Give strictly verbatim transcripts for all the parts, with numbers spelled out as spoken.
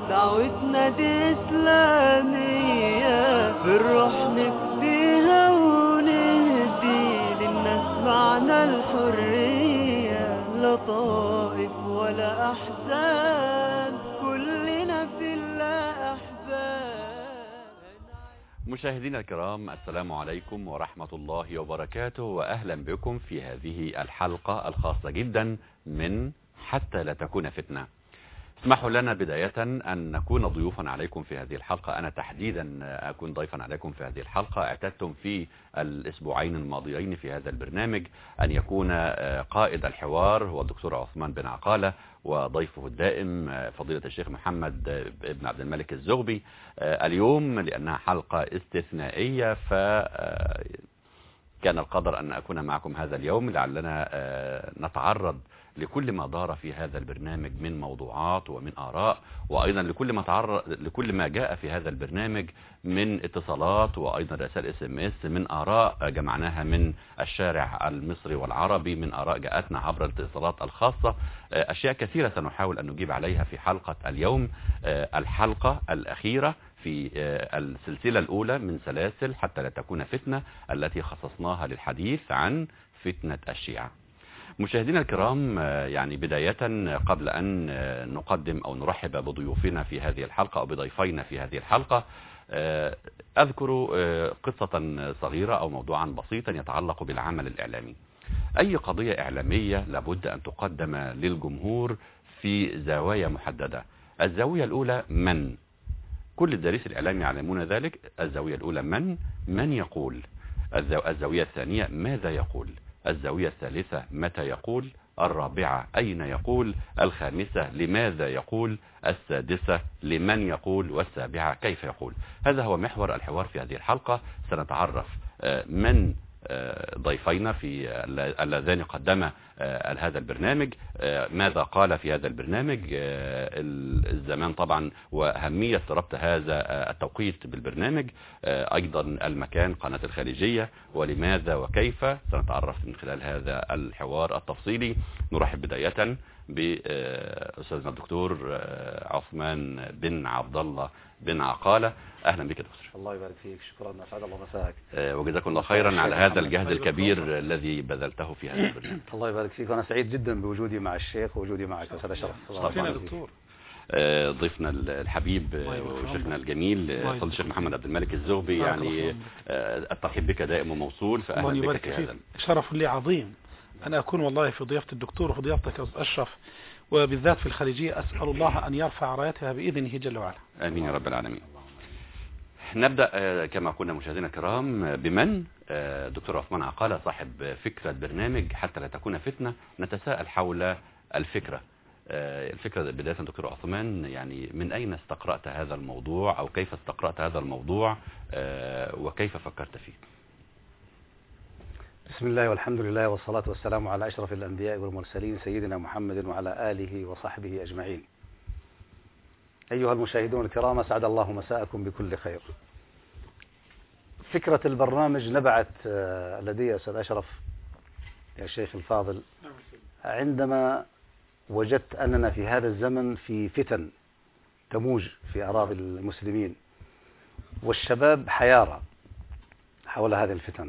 دعوتنا دي إسلامية، بالروح نفديها ونهدي للناس معنى الحرية. لا طائف ولا أحزان، كلنا في الله أحباب. مشاهدينا الكرام، السلام عليكم ورحمة الله وبركاته، وأهلا بكم في هذه الحلقة الخاصة جدا من حتى لا تكون فتنة. اسمحوا لنا بداية أن نكون ضيوفا عليكم في هذه الحلقة. أنا تحديدا أكون ضيفا عليكم في هذه الحلقة. اعتدتم في الأسبوعين الماضيين في هذا البرنامج أن يكون قائد الحوار هو الدكتور عثمان بن عقالة، وضيفه الدائم فضيلة الشيخ محمد بن عبد الملك الزغبي. اليوم لأنها حلقة استثنائية فكان القدر أن أكون معكم هذا اليوم، لعلنا نتعرض لكل ما دار في هذا البرنامج من موضوعات ومن آراء، وأيضا لكل ما تعرض لكل ما جاء في هذا البرنامج من اتصالات وأيضا رسائل اس ام اس، من آراء جمعناها من الشارع المصري والعربي، من آراء جاءتنا عبر الاتصالات الخاصة. أشياء كثيرة سنحاول أن نجيب عليها في حلقة اليوم، الحلقة الأخيرة في السلسلة الأولى من سلاسل حتى لا تكون فتنة، التي خصصناها للحديث عن فتنة الشيعة. مشاهدينا الكرام، يعني بداية قبل أن نقدم أو نرحب بضيوفنا في هذه الحلقة أو بضيفينا في هذه الحلقة، أذكر قصة صغيرة أو موضوعا بسيطا يتعلق بالعمل الإعلامي. أي قضية إعلامية لابد أن تقدم للجمهور في زوايا محددة. الزاوية الأولى من؟ كل الدارس الإعلامي يعلمون ذلك. الزاوية الأولى من؟ من يقول. الزاوية الثانية ماذا يقول. الزاوية الثالثة متى يقول. الرابعة أين يقول. الخامسة لماذا يقول. السادسة لمن يقول. والسابعة كيف يقول. هذا هو محور الحوار في هذه الحلقة. سنتعرف من ضيفينا في اللذان قدم هذا البرنامج، ماذا قال في هذا البرنامج، الزمان طبعا وأهمية ربط هذا التوقيت بالبرنامج، أيضا المكان قناة الخارجية، ولماذا وكيف. سنتعرف من خلال هذا الحوار التفصيلي. نرحب بداية بأستاذنا الدكتور عثمان بن عبد الله بن عقالة. اهلا بك دكتور. الله يبارك فيك، شكرا، اسعد الله مساك. أه وجزاكم الله خيرا على هذا الجهد الكبير الذي بذلته في هذا البرنامج. الله يبارك فيك، وانا سعيد جدا بوجودي مع الشيخ ووجودي معك. استاذ اشرف. شرفنا دكتور. أه ضيفنا الحبيب وشيخنا الجميل فضيلة الشيخ محمد عبد الملك الزغبي، يعني أه الترحيب بك دائم وموصول، فاهلا بك في هذا. شرف لي عظيم أن أكون والله في ضيافة الدكتور وفي ضيافتك يا أشرف، وبالذات في الخارجية. أسأل الله أن يرفع رايتها بإذنه جل وعلا. آمين يا رب العالمين. نبدأ كما قلنا مشاهدينا الكرام بمن. دكتور عثمان عقالة صاحب فكرة برنامج حتى لا تكون فتنة. نتساءل حول الفكرة. الفكرة بداية دكتور عثمان، يعني من أين استقرأت هذا الموضوع أو كيف استقرأت هذا الموضوع وكيف فكرت فيه؟ بسم الله والحمد لله والصلاة والسلام على أشرف الأنبياء والمرسلين سيدنا محمد وعلى آله وصحبه أجمعين. أيها المشاهدون الكرام، أسعد الله مساءكم بكل خير. فكرة البرنامج نبعت لدي يا أستاذ أشرف يا شيخ الفاضل عندما وجدت أننا في هذا الزمن في فتن تموج في أراضي المسلمين، والشباب حيارى حول هذه الفتن.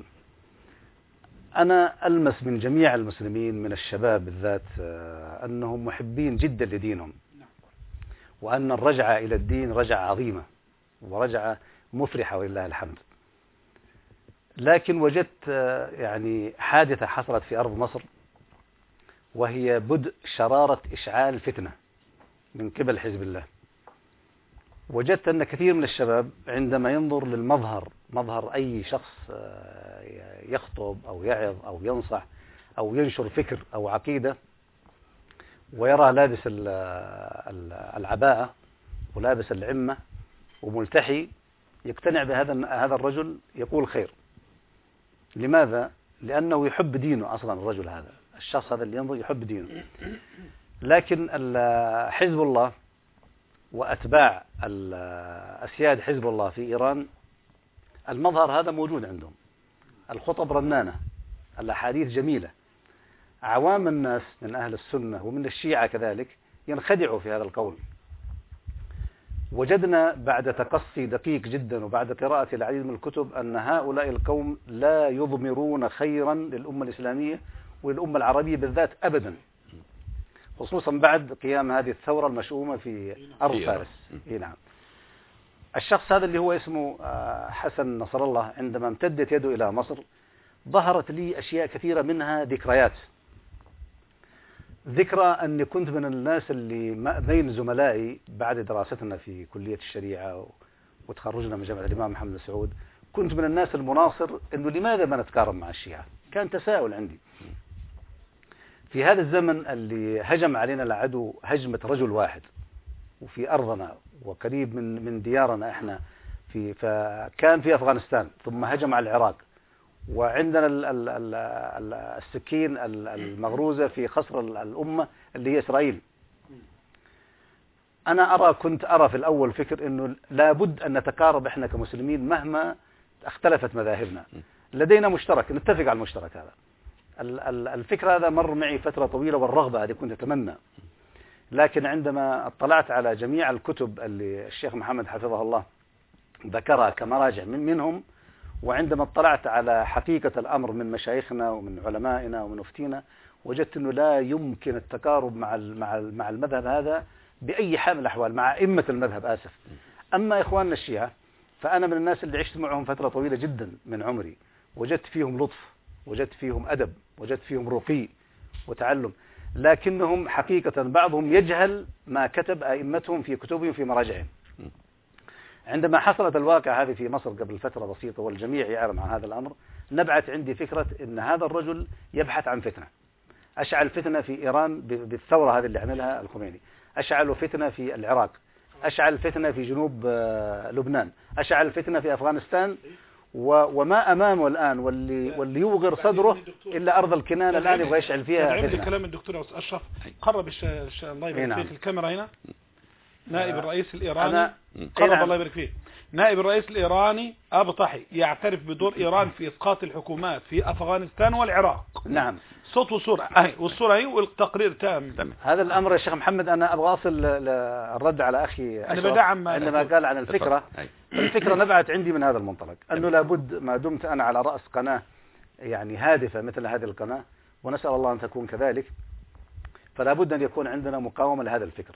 أنا ألمس من جميع المسلمين من الشباب بالذات أنهم محبين جدا لدينهم، وأن الرجعة إلى الدين رجعة عظيمة ورجعة مفرحة ولله الحمد. لكن وجدت يعني حادثة حصلت في أرض مصر، وهي بدء شرارة إشعال فتنة من قبل حزب الله. وجدت أن كثير من الشباب عندما ينظر للمظهر، مظهر أي شخص يخطب أو يعظ أو ينصح أو ينشر فكر أو عقيدة، ويرى لابس العباءة ولابس العمة وملتحي، يقتنع بهذا هذا الرجل يقول خير. لماذا؟ لأنه يحب دينه أصلا. الرجل هذا، الشخص هذا اللي ينظر يحب دينه. لكن حزب الله وأتباع أسياد حزب الله في إيران المظهر هذا موجود عندهم. الخطب رنانة، الأحاديث جميلة. عوام الناس من أهل السنة ومن الشيعة كذلك ينخدعوا في هذا القول. وجدنا بعد تقصي دقيق جدا وبعد قراءة العديد من الكتب أن هؤلاء القوم لا يضمرون خيرا للأمة الإسلامية وللأمة العربية بالذات أبدا، خصوصا بعد قيام هذه الثورة المشؤومة في أرض فارس. نعم. الشخص هذا اللي هو اسمه حسن نصر الله عندما امتدت يده إلى مصر ظهرت لي أشياء كثيرة، منها ذكريات. ذكرى أني كنت من الناس اللي بين زملائي بعد دراستنا في كلية الشريعة وتخرجنا من جامعة الإمام محمد سعود، كنت من الناس المناصر أنه لماذا ما نتقارب مع الشيعة. كان تساؤل عندي في هذا الزمن اللي هجم علينا العدو هجمة رجل واحد وفي أرضنا وقريب من من ديارنا إحنا في فكان في أفغانستان، ثم هجم على العراق، وعندنا ال ال ال ال السكين المغروزة في خصر الأمة اللي هي إسرائيل. أنا أرى كنت أرى في الأول فكر إنه لابد أن نتقارب إحنا كمسلمين مهما اختلفت مذاهبنا، لدينا مشترك، نتفق على المشترك هذا. الفكرة هذا مر معي فترة طويلة والرغبة هذه كنت أتمنى، لكن عندما اطلعت على جميع الكتب اللي الشيخ محمد حفظه الله ذكرها كمراجع من منهم، وعندما اطلعت على حقيقة الأمر من مشايخنا ومن علمائنا ومن مفتينا، وجدت أنه لا يمكن التقارب مع مع مع المذهب هذا بأي حال من الأحوال، مع أئمة المذهب آسف. أما إخواننا الشيعة فأنا من الناس اللي عشت معهم فترة طويلة جدا من عمري، وجدت فيهم لطف، وجدت فيهم أدب، وجدت فيهم رقي وتعلم، لكنهم حقيقة بعضهم يجهل ما كتب أئمتهم في كتبهم في مراجعهم. عندما حصلت الواقع هذه في مصر قبل فترة بسيطة والجميع يعلم عن هذا الأمر، نبعت عندي فكرة أن هذا الرجل يبحث عن فتنة. أشعل فتنة في إيران بالثورة هذه اللي عملها الخميني، أشعل فتنة في العراق، أشعل فتنة في جنوب لبنان، أشعل فتنة في أفغانستان، وما أمامه الآن واللي واللي يوغر صدره إلا أرض الكنانة الآن يبغى يشعل فيها فتنة. عندي كلام الدكتور أشرف قرب الله يبارك فيك الكاميرا هنا. نائب الرئيس الإيراني قرب الله يبارك فيه. نائب الرئيس الإيراني أبو طحي يعترف بدور إيران في إسقاط الحكومات في أفغانستان والعراق. نعم. صوت وصورة أهي والصورة هي والتقرير تام. هذا الأمر يا شيخ محمد أنا أبغى أصل الرد على أخي أنا بدعم عندما قال عن الفكرة. الفكرة نبعت عندي من هذا المنطلق أنه لابد ما دمت أنا على رأس قناة يعني هادفة مثل هذه القناة، ونسأل الله أن تكون كذلك، فلا بد أن يكون عندنا مقاومة لهذا الفكر.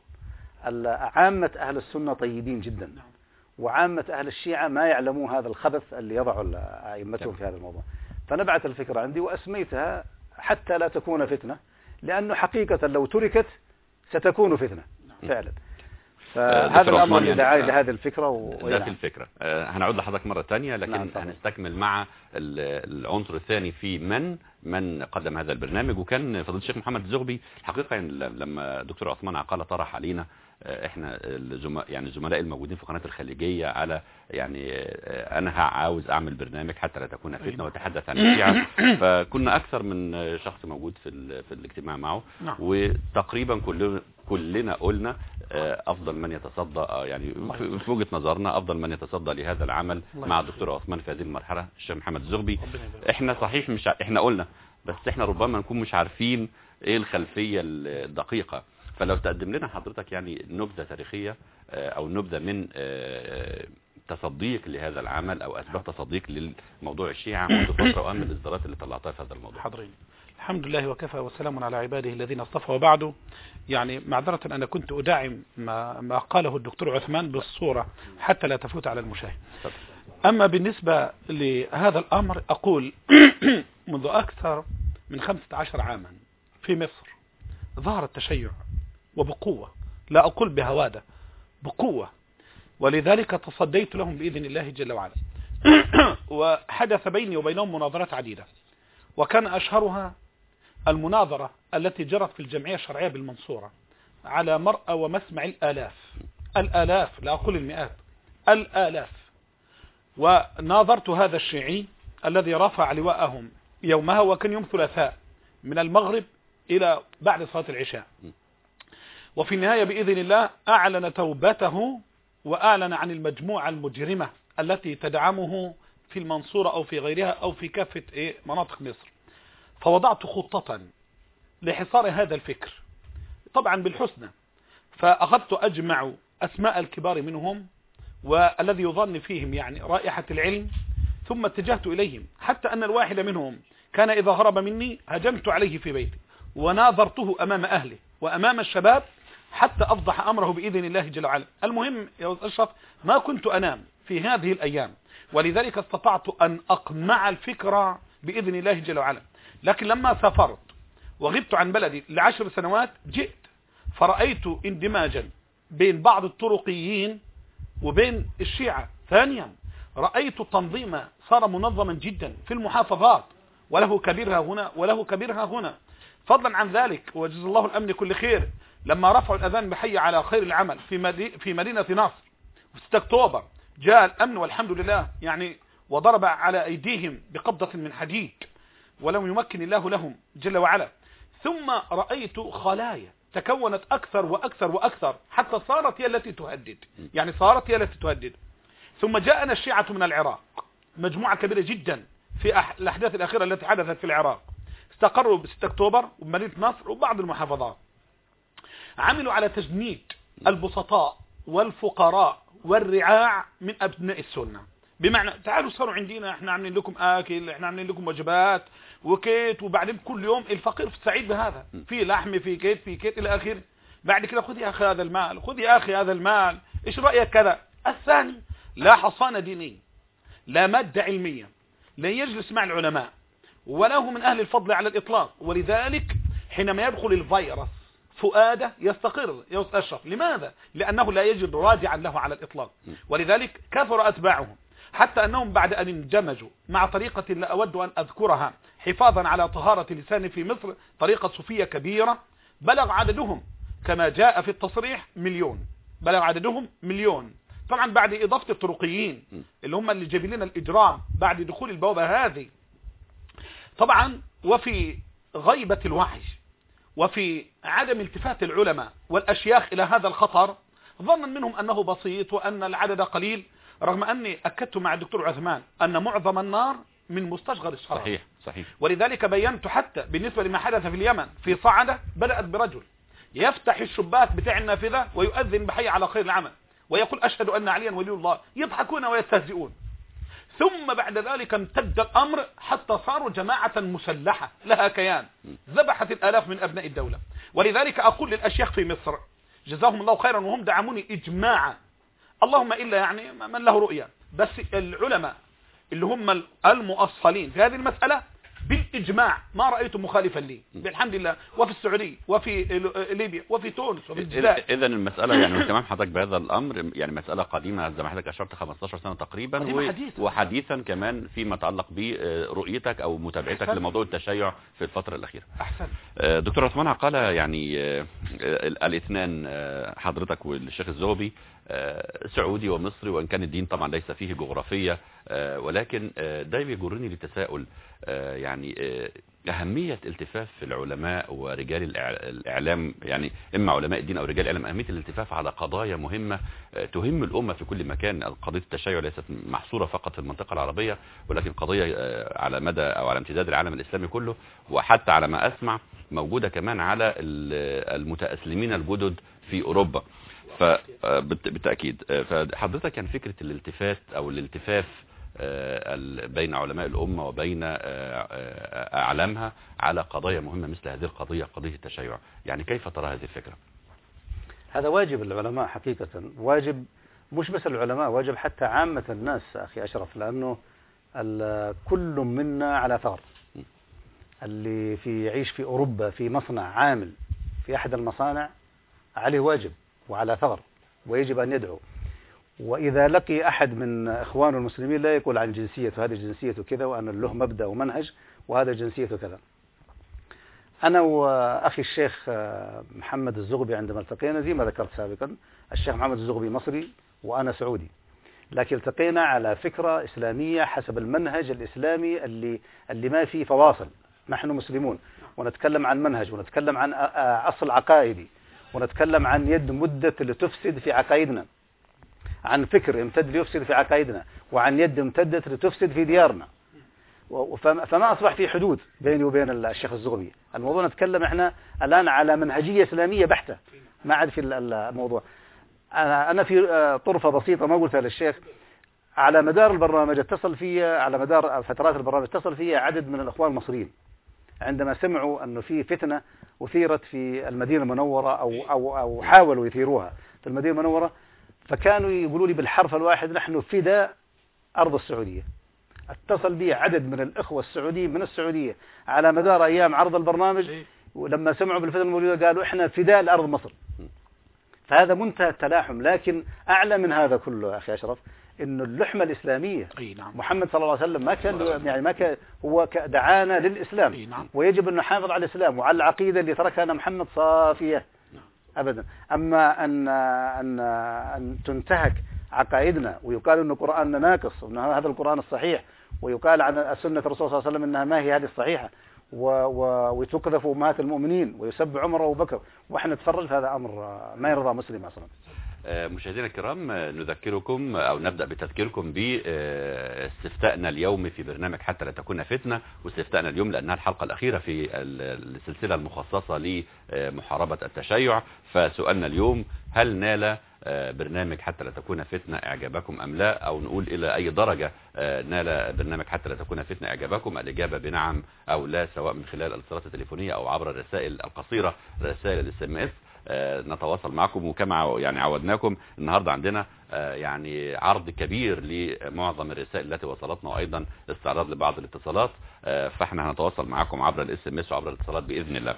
عامة أهل السنة طيبين جدا، وعامة أهل الشيعة ما يعلمون هذا الخبث اللي يضعوا أئمتهم في هذا الموضوع. فنبعت الفكرة عندي وأسميتها حتى لا تكون فتنة، لأنه حقيقة لو تركت ستكون فتنة فعلا. فهذا الأمر اللي دعاني لهذه الفكرة. ده في الفكرة أه هنعود لحضرتك مرة تانية، لكن نعم هنستكمل مع العنصر الثاني في من من قدم هذا البرنامج. وكان فضيلة الشيخ محمد الزغبي الحقيقة يعني لما دكتور عثمان عقالة طرح علينا احنا الزملاء يعني الزملاء الموجودين في قناة الخليجية على يعني انا عاوز اعمل برنامج حتى لا تكون فتنة وتحدث عن الشيعة، فكنا اكثر من شخص موجود في في الاجتماع معه، وتقريبا كلنا كلنا قلنا افضل من يتصدى يعني في وجهة نظرنا افضل من يتصدى لهذا العمل مع الدكتور عثمان في هذه المرحلة الشيخ محمد الزغبي. احنا صحيح مش احنا قلنا، بس احنا ربما نكون مش عارفين ايه الخلفية الدقيقة. فلو تقدم لنا حضرتك يعني نبذة تاريخية او نبذة من تصديق لهذا العمل او اسباب تصديق للموضوع الشيعة منذ فترة، واهم الاصدارات اللي طلعتها في هذا الموضوع. حاضرين. الحمد لله وكفى وسلام على عباده الذين اصطفى. وبعده يعني معذرة أنا كنت أداعم ما, ما قاله الدكتور عثمان بالصورة حتى لا تفوت على المشاهد. أما بالنسبة لهذا الأمر أقول منذ أكثر من خمسة عشر عاما في مصر ظهر التشيع وبقوة، لا أقول بهوادة، بقوة، ولذلك تصديت لهم بإذن الله جل وعلا. وحدث بيني وبينهم مناظرات عديدة، وكان أشهرها المناظرة التي جرت في الجمعية الشرعية بالمنصورة على مرأى ومسمع الآلاف الآلاف لا أقول المئات الآلاف. وناظرت هذا الشيعي الذي رفع لواءهم يومها، وكان يوم ثلاثاء من المغرب إلى بعد صلاة العشاء، وفي النهاية بإذن الله أعلن توبته وأعلن عن المجموعة المجرمة التي تدعمه في المنصورة أو في غيرها أو في كافة إيه مناطق مصر. فوضعت خطة لحصار هذا الفكر طبعا بالحسنى، فأخذت أجمع أسماء الكبار منهم والذي يظن فيهم يعني رائحة العلم، ثم اتجهت إليهم، حتى أن الواحد منهم كان إذا هرب مني هجمت عليه في بيتي وناظرته أمام أهله وأمام الشباب حتى أفضح أمره بإذن الله جل وعلا. المهم يا أستاذ أشرف ما كنت أنام في هذه الأيام، ولذلك استطعت أن أقمع الفكرة بإذن الله جل وعلا. لكن لما سافرت وغبت عن بلدي لعشر سنوات جئت فرأيت اندماجا بين بعض الطرقيين وبين الشيعة. ثانيا رأيت تنظيما صار منظما جدا في المحافظات، وله كبيرها هنا وله كبيرها هنا. فضلا عن ذلك وجزا الله الأمن كل خير، لما رفعوا الأذان بحي على خير العمل في مدي في مدينة نصر في ستة أكتوبر، جاء الأمن والحمد لله يعني وضرب على أيديهم بقبضة من حديد ولم يمكن الله لهم جل وعلا. ثم رأيت خلايا تكونت أكثر وأكثر وأكثر حتى صارت هي التي تهدد، يعني صارت هي التي تهدد. ثم جاءنا الشيعة من العراق، مجموعة كبيرة جدا في أح... الأحداث الأخيرة التي حدثت في العراق، استقروا ب ستة أكتوبر ومدينة نصر وبعض المحافظات. عملوا على تجنيد البسطاء والفقراء والرعاع من أبناء السنة، بمعنى تعالوا صاروا عندنا احنا عاملين لكم آكل، احنا عاملين لكم وجبات وكيت، وبعدين كل يوم الفقير في السعيد بهذا، في لحم في كيت في كيت إلى آخره. بعد كده خذ يا أخي هذا المال، خذ يا أخي هذا المال، إيش رأيك كذا. الثاني لا حصانة دينية، لا مادة علمية، لا يجلس مع العلماء ولا هو من أهل الفضل على الإطلاق. ولذلك حينما يدخل الفيروس فؤاده يستقر يا أستاذ أشرف. لماذا؟ لأنه لا يجد راجعا له على الإطلاق، ولذلك كثر أتباعهم، حتى أنهم بعد أن اندمجوا مع طريقة لا أود أن أذكرها حفاظا على طهارة اللسان في مصر، طريقة صوفية كبيرة، بلغ عددهم كما جاء في التصريح مليون، بلغ عددهم مليون. طبعا بعد إضافة الطرقيين اللي هم اللي جايبين لنا الإجرام بعد دخول البوابة هذه طبعا، وفي غيبة الوحي وفي عدم التفات العلماء والأشياخ إلى هذا الخطر، ظنا منهم أنه بسيط وأن العدد قليل، رغم أني أكدت مع الدكتور عثمان أن معظم النار من مستصغر الشرر. صحيح صحيح. ولذلك بينت حتى بالنسبة لما حدث في اليمن في صعدة، بدأت برجل يفتح الشباك بتاع النافذة ويؤذن بحي على خير العمل ويقول أشهد أن عليا ولي الله، يضحكون ويستهزئون. ثم بعد ذلك امتد الأمر حتى صاروا جماعة مسلحة لها كيان، ذبحت الآلاف من أبناء الدولة. ولذلك أقول للأشياخ في مصر جزاهم الله خيرا، وهم دعموني إجماعا، اللهم إلا يعني من له رؤية، بس العلماء اللي هم المؤصلين في هذه المسألة بالإجماع ما رأيت مخالفا لي بالحمد لله، وفي السعودية وفي ليبيا وفي تونس وفي الجزائر. إذا المسألة يعني تمام حضرتك بهذا الأمر يعني مسألة قديمة زي ما حضرتك أشرت خمستاشر سنة تقريبا، و... وحديثا كمان فيما يتعلق برؤيتك أو متابعتك أحسن. لموضوع التشيع في الفترة الأخيرة. أحسن. دكتور عثمان عقالة، يعني الاثنان حضرتك والشيخ الزغبي سعودي ومصري، وإن كان الدين طبعا ليس فيه جغرافية، ولكن ده بيجرني للتساؤل يعني أهمية التفاف العلماء ورجال الإعلام، يعني إما علماء الدين أو رجال الإعلام، أهمية الالتفاف على قضايا مهمة تهم الأمة في كل مكان. قضية التشيع ليست محصورة فقط في المنطقة العربية، ولكن قضية على مدى أو على امتداد العالم الإسلامي كله، وحتى على ما أسمع موجودة كمان على المتأسلمين الجدد في أوروبا. فبالتأكيد فحضرتك كان فكرة الالتفات أو الالتفاف بين علماء الأمة وبين أعلامها على قضايا مهمة مثل هذه القضية، قضية التشيع، يعني كيف ترى هذه الفكرة؟ هذا واجب العلماء حقيقة، واجب مش بس العلماء، واجب حتى عامة الناس أخي أشرف، لأنه كل منا على ثغر. اللي في يعيش في أوروبا في مصنع عامل في أحد المصانع عليه واجب وعلى ثغر، ويجب أن يدعو. وإذا لقي أحد من إخوانه المسلمين لا يقول عن جنسيته هذه جنسيته كذا، وأن له مبدأ ومنهج وهذا جنسيته كذا. أنا وأخي الشيخ محمد الزغبي عندما التقينا زي ما ذكرت سابقا، الشيخ محمد الزغبي مصري وأنا سعودي، لكن التقينا على فكرة إسلامية حسب المنهج الإسلامي اللي اللي ما فيه فواصل. نحن مسلمون ونتكلم عن منهج، ونتكلم عن أصل عقائدي، ونتكلم عن يد مدة اللي تفسد في عقائدنا، عن فكر يمتد ليفسد في عقائدنا، وعن يد امتدت لتفسد في ديارنا. فما أصبح في حدود بيني وبين الشيخ الزغبي. الموضوع نتكلم احنا الآن على منهجية إسلامية بحتة، ما عاد في الموضوع. أنا أنا في طرفة بسيطة ما قلتها للشيخ. على مدار البرنامج اتصل في على مدار فترات البرنامج اتصل في عدد من الإخوان المصريين عندما سمعوا أنه في فتنة أثيرت في المدينة المنورة أو أو أو حاولوا يثيروها في المدينة المنورة، فكانوا يقولوا لي بالحرف الواحد نحن فداء أرض السعودية. اتصل بي عدد من الإخوة السعوديين من السعودية على مدار أيام عرض البرنامج، ولما سمعوا بالفتنة الموجودة قالوا إحنا فداء لأرض مصر. فهذا منتهى التلاحم. لكن أعلى من هذا كله أخي أشرف إنه اللحمة الإسلامية نعم. محمد صلى الله عليه وسلم ما كان يعني ما كان هو دعانا للإسلام، نعم. ويجب أن نحافظ على الإسلام وعلى العقيدة اللي تركها لنا محمد صافية. نعم. أبدا. أما أن أن أن تنتهك عقائدنا ويقال إنه قرآننا ناقص وأن هذا القرآن الصحيح، ويقال عن سنة الرسول صلى الله عليه وسلم إنها ما هي هذه الصحيحة، وتقذف أمهات المؤمنين ويسب عمر وأبو بكر وإحنا نتفرج، هذا أمر ما يرضى مسلم أصلا. مشاهدينا الكرام، نذكركم أو نبدأ بتذكيركم باستفتاءنا اليوم في برنامج حتى لا تكون فتنة، واستفتاءنا اليوم لأنها الحلقة الأخيرة في السلسلة المخصصة لمحاربة التشيع. فسؤالنا اليوم: هل نال برنامج حتى لا تكون فتنة إعجابكم أم لا؟ أو نقول إلى أي درجة نال برنامج حتى لا تكون فتنة إعجابكم؟ الإجابة بنعم أو لا، سواء من خلال الاتصالات التليفونية أو عبر الرسائل القصيرة، رسائل الاس ام اس. نتواصل معكم، وكما يعني عودناكم النهاردة عندنا يعني عرض كبير لمعظم الرسائل التي وصلتنا، وأيضا استعراض لبعض الاتصالات، فاحنا هنتواصل معكم عبر الاس ام اس وعبر الاتصالات بإذن الله.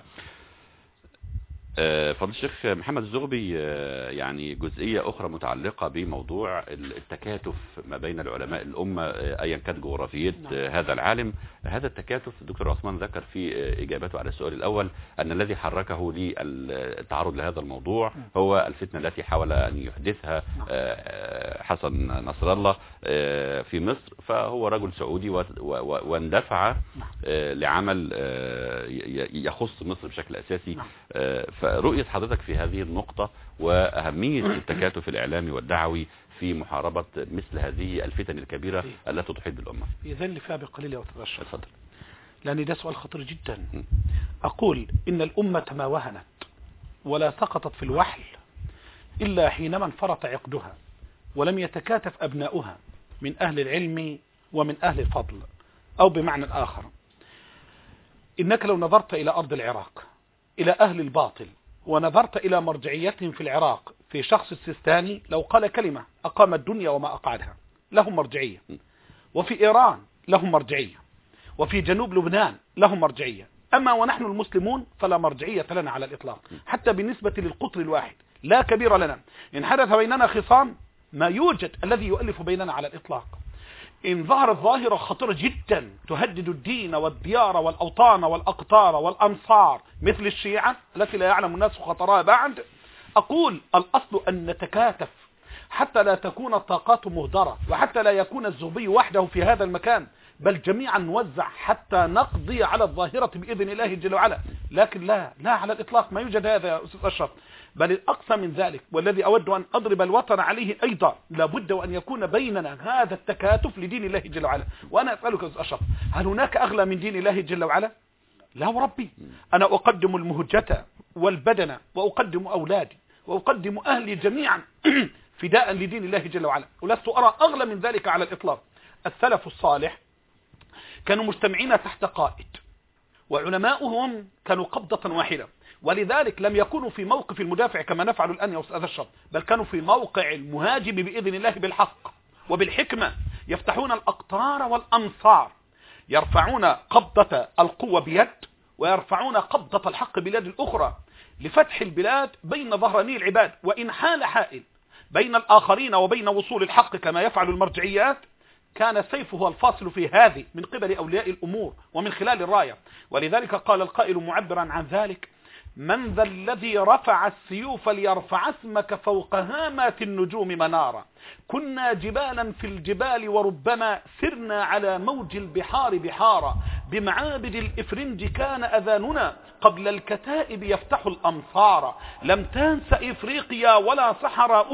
فضل الشيخ محمد الزغبي، يعني جزئية أخرى متعلقة بموضوع التكاتف ما بين العلماء الأمة أيا كانت جغرافية هذا العالم. هذا التكاتف الدكتور عثمان ذكر في إجابته على السؤال الأول أن الذي حركه للتعرض لهذا الموضوع هو الفتنة التي حاول أن يحدثها حسن نصر الله في مصر، فهو رجل سعودي واندفع لعمل يخص مصر بشكل أساسي. فرؤية حضرتك في هذه النقطة وأهمية التكاتف الإعلامي والدعوي في محاربة مثل هذه الفتن الكبيرة التي تحيط بالأمة. إذن لفها بقليل وتتغشى. اتفضل. لأن ده سؤال خطير جدا. أقول إن الأمة ما وهنت ولا سقطت في الوحل إلا حينما انفرط عقدها ولم يتكاتف أبناؤها من أهل العلم ومن أهل الفضل. أو بمعنى آخر، إنك لو نظرت إلى أرض العراق إلى أهل الباطل ونظرت إلى مرجعيتهم في العراق في شخص السيستاني، لو قال كلمة أقام الدنيا وما أقعدها، لهم مرجعية. وفي إيران لهم مرجعية، وفي جنوب لبنان لهم مرجعية. أما ونحن المسلمون فلا مرجعية لنا على الإطلاق، حتى بالنسبة للقطر الواحد لا كبير لنا. إن حدث بيننا خصام ما يوجد الذي يؤلف بيننا على الإطلاق. إن ظهرت ظاهرة خطيرة جدا تهدد الدين والديار والأوطان والأقطار والأمصار مثل الشيعة التي لا يعلم الناس خطرها بعد، أقول الأصل أن نتكاتف حتى لا تكون الطاقات مهدرة، وحتى لا يكون الزغبي وحده في هذا المكان، بل جميعا نوزع حتى نقضي على الظاهرة بإذن الله جل وعلا. لكن لا لا على الإطلاق ما يوجد هذا يا أستاذ أشرف، بل الأقصى من ذلك، والذي أود أن أضرب الوطن عليه أيضا، لابد وأن يكون بيننا هذا التكاتف لدين الله جل وعلا. وأنا أسألك يا أستاذ أشرف، هل هناك أغلى من دين الله جل وعلا؟ لا وربي. أنا أقدم المهجة والبدن وأقدم أولادي وأقدم أهلي جميعا فداء لدين الله جل وعلا، ولست أرى أغلى من ذلك على الإطلاق. السلف الصالح كانوا مجتمعين تحت قائد، وعلماؤهم كانوا قبضة واحدة، ولذلك لم يكونوا في موقف المدافع كما نفعل الآن يا أستاذ الشرف، بل كانوا في موقع المهاجم بإذن الله بالحق وبالحكمة، يفتحون الأقطار والأمصار، يرفعون قبضة القوة بيد ويرفعون قبضة الحق بيد الأخرى لفتح البلاد بين ظهراني العباد. وإن حال حائل بين الآخرين وبين وصول الحق كما يفعل المرجعيات، كان سيفه هو الفاصل في هذه من قبل أولياء الأمور ومن خلال الراية. ولذلك قال القائل معبرا عن ذلك: من ذا الذي رفع السيوف ليرفع اسمك فوق هامات النجوم منارا، كنا جبالا في الجبال وربما سرنا على موج البحار بحارا، بمعابد الإفرنج كان أذاننا قبل الكتائب يفتح الأمصار، لم تنس إفريقيا ولا صحراؤها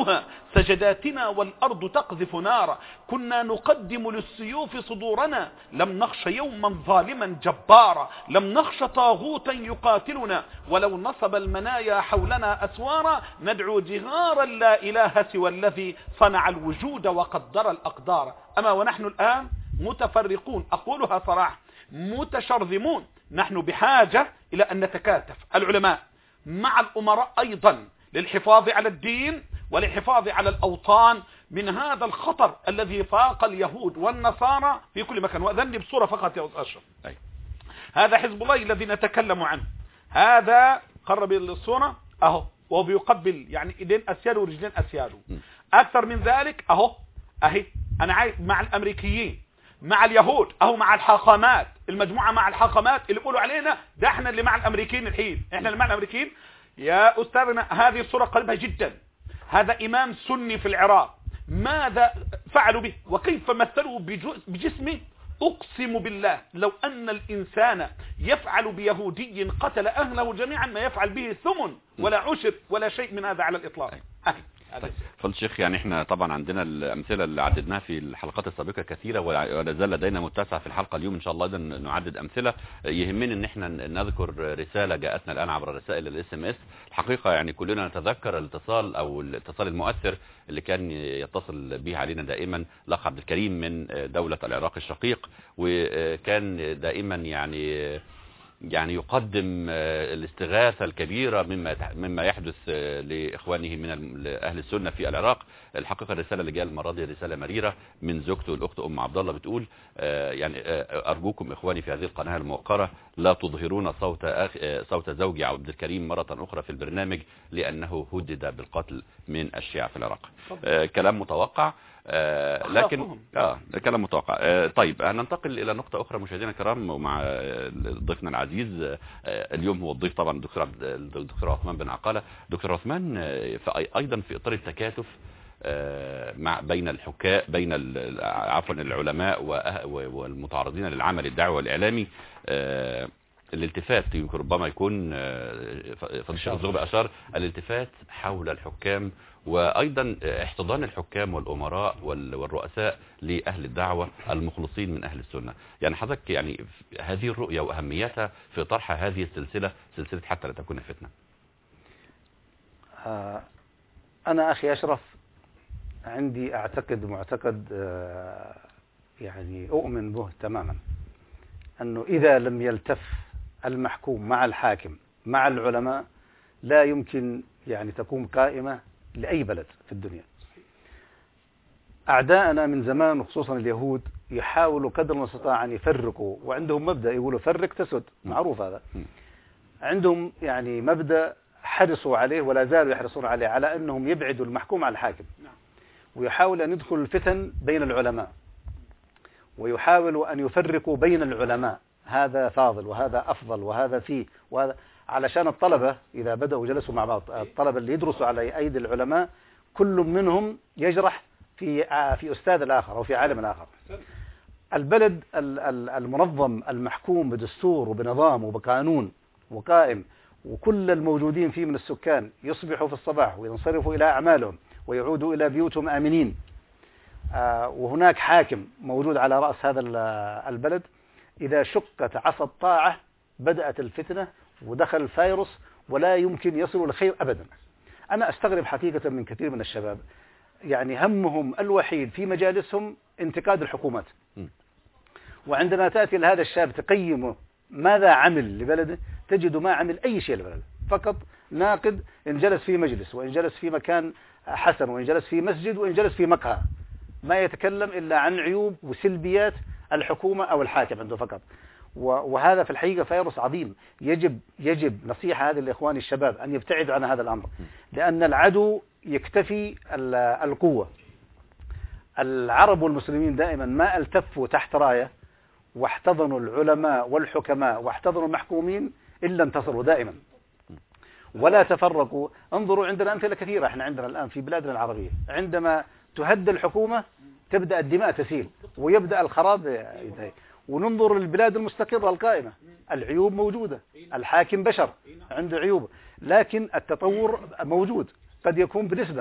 سجداتنا والأرض تقذف نارا، كنا نقدم للسيوف صدورنا، لم نخش يوما ظالما جبارا، لم نخش طاغوتا يقاتلنا، ولو نصب المنايا حولنا أسوارا، ندعو جهارا لا إله سوى الذي صنع الوجود وقدر الأقدار. أما ونحن الآن متفرقون، أقولها صراحة، متشرذمون. نحن بحاجة إلى أن نتكاتف العلماء مع الأمراء أيضا للحفاظ على الدين وللحفاظ على الأوطان من هذا الخطر الذي فاق اليهود والنصارى في كل مكان. وأذني بصورة فقط يا أستاذ أشرف، هذا حزب الله الذي نتكلم عنه، هذا قرب الصورة أهو وهو بيقبل يعني إيدين أسياده ورجلين أسياده. أكثر من ذلك أهو أهي أنا عايز مع الأمريكيين مع اليهود أهو مع الحاخامات، المجموعة مع الحاخامات اللي بيقولوا علينا ده احنا اللي مع الأمريكيين الحين، احنا اللي مع الأمريكيين. يا أستاذنا هذه الصورة قريبة جدا، هذا إمام سني في العراق، ماذا فعلوا به وكيف مثلوا بجسمه؟ أقسم بالله لو أن الإنسان يفعل بيهودي قتل أهله جميعا ما يفعل به ثمن ولا عشر ولا شيء من هذا على الإطلاق. طيب فالشيخ يعني احنا طبعا عندنا الأمثلة اللي عددناها في الحلقات السابقة كثيرة ولا زال لدينا متسع في الحلقة اليوم إن شاء الله نعدد أمثلة. يهمني ان احنا نذكر رسالة جاءتنا الآن عبر رسائل الاس ام اس. الحقيقة يعني كلنا نتذكر الاتصال أو الاتصال المؤثر اللي كان يتصل به علينا دائما الأخ عبد الكريم من دولة العراق الشقيق، وكان دائما يعني يعني يقدم الاستغاثة الكبيرة مما مما يحدث لإخوانه من أهل السنة في العراق. الحقيقة الرسالة اللي جاء المرة دي رسالة مريرة من زوجته الأخت أم عبد الله، بتقول يعني أرجوكم إخواني في هذه القناة الموقرة لا تظهرون صوت أخ صوت زوجي عبد الكريم مرة أخرى في البرنامج لأنه هدد بالقتل من الشيعة في العراق. كلام متوقع آه لكن اه كلام متوقع. آه طيب هننتقل الى نقطه اخرى مشاهدينا الكرام ومع ضيفنا العزيز. آه اليوم هو الضيف طبعا الدكتور الدكتور عثمان بن عقاله. دكتور عثمان آه ايضا في اطار التكاتف آه مع بين الحكام بين عفوا العلماء والمتعرضين للعمل الدعوي والاعلامي، آه الالتفات يمكن ربما يكون فضيلة الشيخ الزغبي أشار الالتفات حول الحكام وأيضا احتضان الحكام والأمراء والرؤساء لأهل الدعوة المخلصين من أهل السنة. يعني حضرتك يعني هذه الرؤية وأهميتها في طرح هذه السلسلة سلسلة حتى لا تكون فتنة. آه أنا أخي أشرف عندي أعتقد معتقد آه يعني أؤمن به تماما، أنه إذا لم يلتف المحكوم مع الحاكم مع العلماء لا يمكن يعني تكون قائمة لأي بلد في الدنيا. أعداءنا من زمان وخصوصا اليهود يحاولوا قدر المستطاع أن يفرقوا، وعندهم مبدأ يقولوا فرق تسد، معروف هذا. عندهم يعني مبدأ حرصوا عليه ولا زالوا يحرصون عليه، على أنهم يبعدوا المحكوم عن الحاكم، ويحاول أن يدخل الفتن بين العلماء، ويحاولوا أن يفرقوا بين العلماء، هذا فاضل وهذا أفضل وهذا فيه وهذا، علشان الطلبة إذا بدأوا جلسوا مع بعض، الطلبة اللي يدرسوا على أيدي العلماء كل منهم يجرح في في أستاذ الآخر أو في عالم الآخر. البلد المنظم المحكوم بدستور وبنظام وبقانون وقائم، وكل الموجودين فيه من السكان يصبحوا في الصباح وينصرفوا إلى أعمالهم ويعودوا إلى بيوتهم آمنين، وهناك حاكم موجود على رأس هذا البلد، إذا شقت عصا الطاعة بدأت الفتنة ودخل الفيروس ولا يمكن يصلوا لخير أبدا. أنا أستغرب حقيقة من كثير من الشباب، يعني همهم الوحيد في مجالسهم انتقاد الحكومات، وعندما تأتي لهذا الشاب تقيمه ماذا عمل لبلده تجد ما عمل أي شيء لبلده، فقط ناقد إن جلس في مجلس وإن جلس في مكان حسن وإن جلس في مسجد وإن جلس في مقهى، ما يتكلم إلا عن عيوب وسلبيات الحكومة أو الحاكم عنده فقط. وهذا في الحقيقة فيروس عظيم، يجب يجب نصيحة هذه لإخواني الشباب أن يبتعدوا عن هذا الأمر، لأن العدو يكتفي القوة. العرب والمسلمين دائما ما التفوا تحت راية واحتضنوا العلماء والحكماء واحتضنوا المحكومين إلا انتصروا دائما ولا تفرقوا. انظروا عندنا أمثلة كثيرة، احنا عندنا الآن في بلادنا العربية عندما تهد الحكومة تبدأ الدماء تسيل ويبدأ الخراب ينتهي. وننظر للبلاد المستقرة القائمة، العيوب موجودة، الحاكم بشر عنده عيوب، لكن التطور موجود، قد يكون بنسبة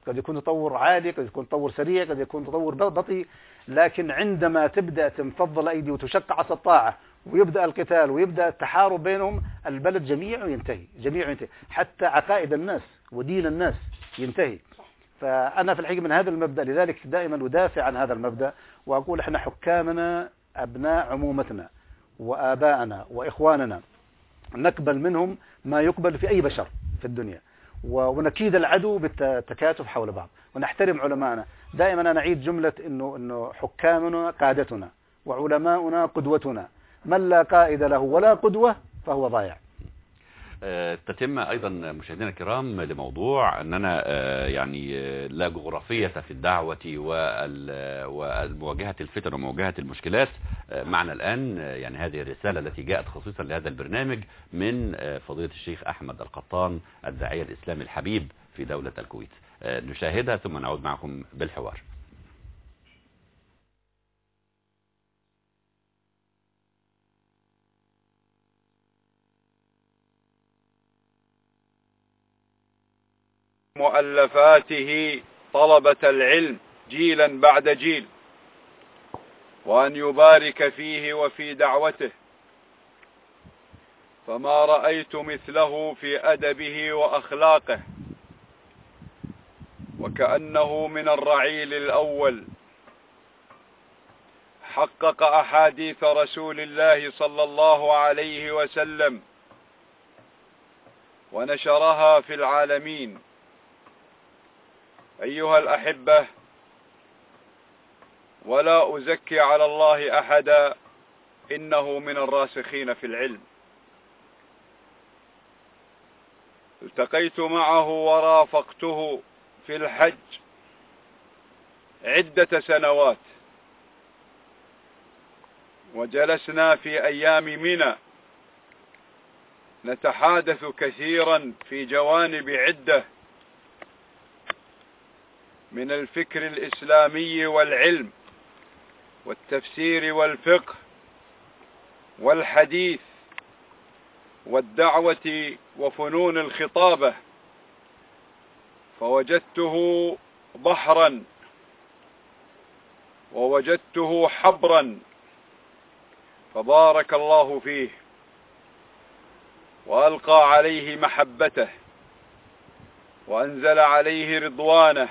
قد يكون تطور عالي، قد يكون تطور سريع، قد يكون تطور بطيء، لكن عندما تبدأ تنفض الأيدي وتشق عصا الطاعة ويبدأ القتال ويبدأ التحارب بينهم، البلد جميعه ينتهي، جميعه ينتهي، حتى عقائد الناس ودين الناس ينتهي. فأنا في الحقيقة من هذا المبدأ، لذلك دائما أدافع عن هذا المبدأ وأقول إحنا حكامنا أبناء عمومتنا وآباءنا وإخواننا، نقبل منهم ما يقبل في أي بشر في الدنيا، ونكيد العدو بالتكاتف حول بعض، ونحترم علماءنا. دائما أنا أعيد جملة إنه إنه حكامنا قادتنا وعلماؤنا قدوتنا، من لا قائد له ولا قدوة فهو ضايع. تتم أيضا مشاهدينا الكرام لموضوع أننا يعني لا جغرافية في الدعوة ومواجهة الفتن ومواجهة المشكلات. معنا الآن يعني هذه الرسالة التي جاءت خصيصا لهذا البرنامج من فضيلة الشيخ أحمد القطان، الداعية الإسلامي الحبيب في دولة الكويت. نشاهدها ثم نعود معكم بالحوار. مؤلفاته طلبة العلم جيلا بعد جيل، وأن يبارك فيه وفي دعوته، فما رأيت مثله في أدبه وأخلاقه، وكأنه من الرعيل الأول حقق أحاديث رسول الله صلى الله عليه وسلم ونشرها في العالمين. أيها الأحبة، ولا أزكي على الله أحدا، إنه من الراسخين في العلم. التقيت معه ورافقته في الحج عدة سنوات، وجلسنا في أيام منى نتحادث كثيرا في جوانب عدة من الفكر الإسلامي والعلم والتفسير والفقه والحديث والدعوة وفنون الخطابة، فوجدته بحرا ووجدته حبرا، فبارك الله فيه وألقى عليه محبته وأنزل عليه رضوانه،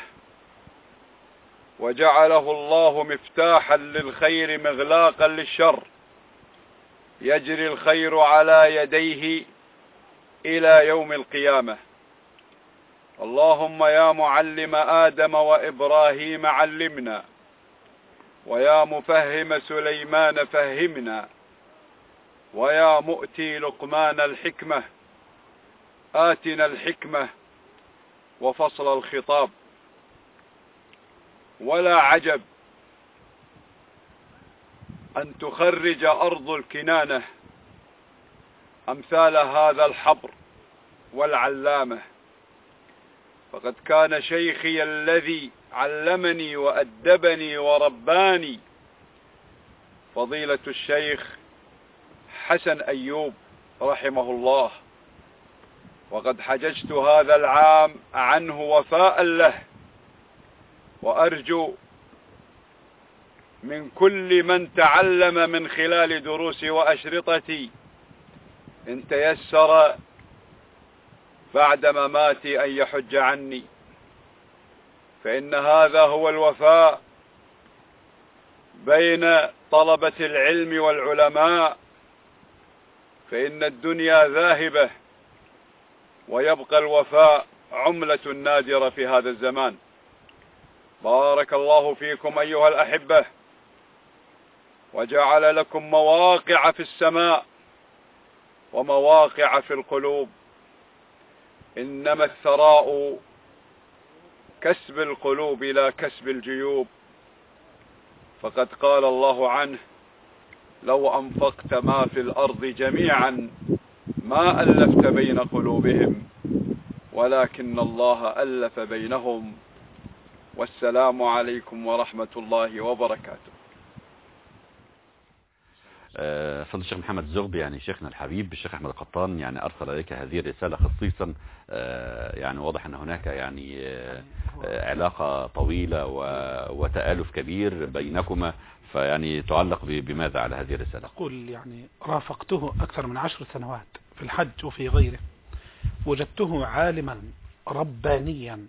وجعله الله مفتاحا للخير مغلاقا للشر، يجري الخير على يديه إلى يوم القيامة. اللهم يا معلم آدم وإبراهيم علمنا، ويا مفهم سليمان فهمنا، ويا مؤتي لقمان الحكمة آتنا الحكمة وفصل الخطاب. ولا عجب أن تخرج أرض الكنانة أمثال هذا الحبر والعلامة، فقد كان شيخي الذي علمني وأدبني ورباني فضيلة الشيخ حسن أيوب رحمه الله، وقد حججت هذا العام عنه وفاء له، وأرجو من كل من تعلم من خلال دروسي وأشرطتي إن تيسر بعد مماتي أن يحج عني، فإن هذا هو الوفاء بين طلبة العلم والعلماء، فإن الدنيا ذاهبة ويبقى الوفاء عملة نادرة في هذا الزمان. بارك الله فيكم أيها الأحبة، وجعل لكم مواقع في السماء ومواقع في القلوب. إنما الثراء كسب القلوب لا كسب الجيوب، فقد قال الله عنه: لو أنفقت ما في الأرض جميعا ما ألفت بين قلوبهم ولكن الله ألف بينهم. والسلام عليكم ورحمة الله وبركاته. فضل الشيخ محمد الزغبي، يعني شيخنا الحبيب الشيخ أحمد القطان يعني أرسل إليك هذه الرسالة خصيصا، يعني واضح أن هناك يعني علاقة طويلة وتآلف كبير بينكما، فيعني تعلق بماذا على هذه الرسالة؟ أقول يعني رافقته أكثر من عشر سنوات في الحج وفي غيره، وجدته عالما ربانيا،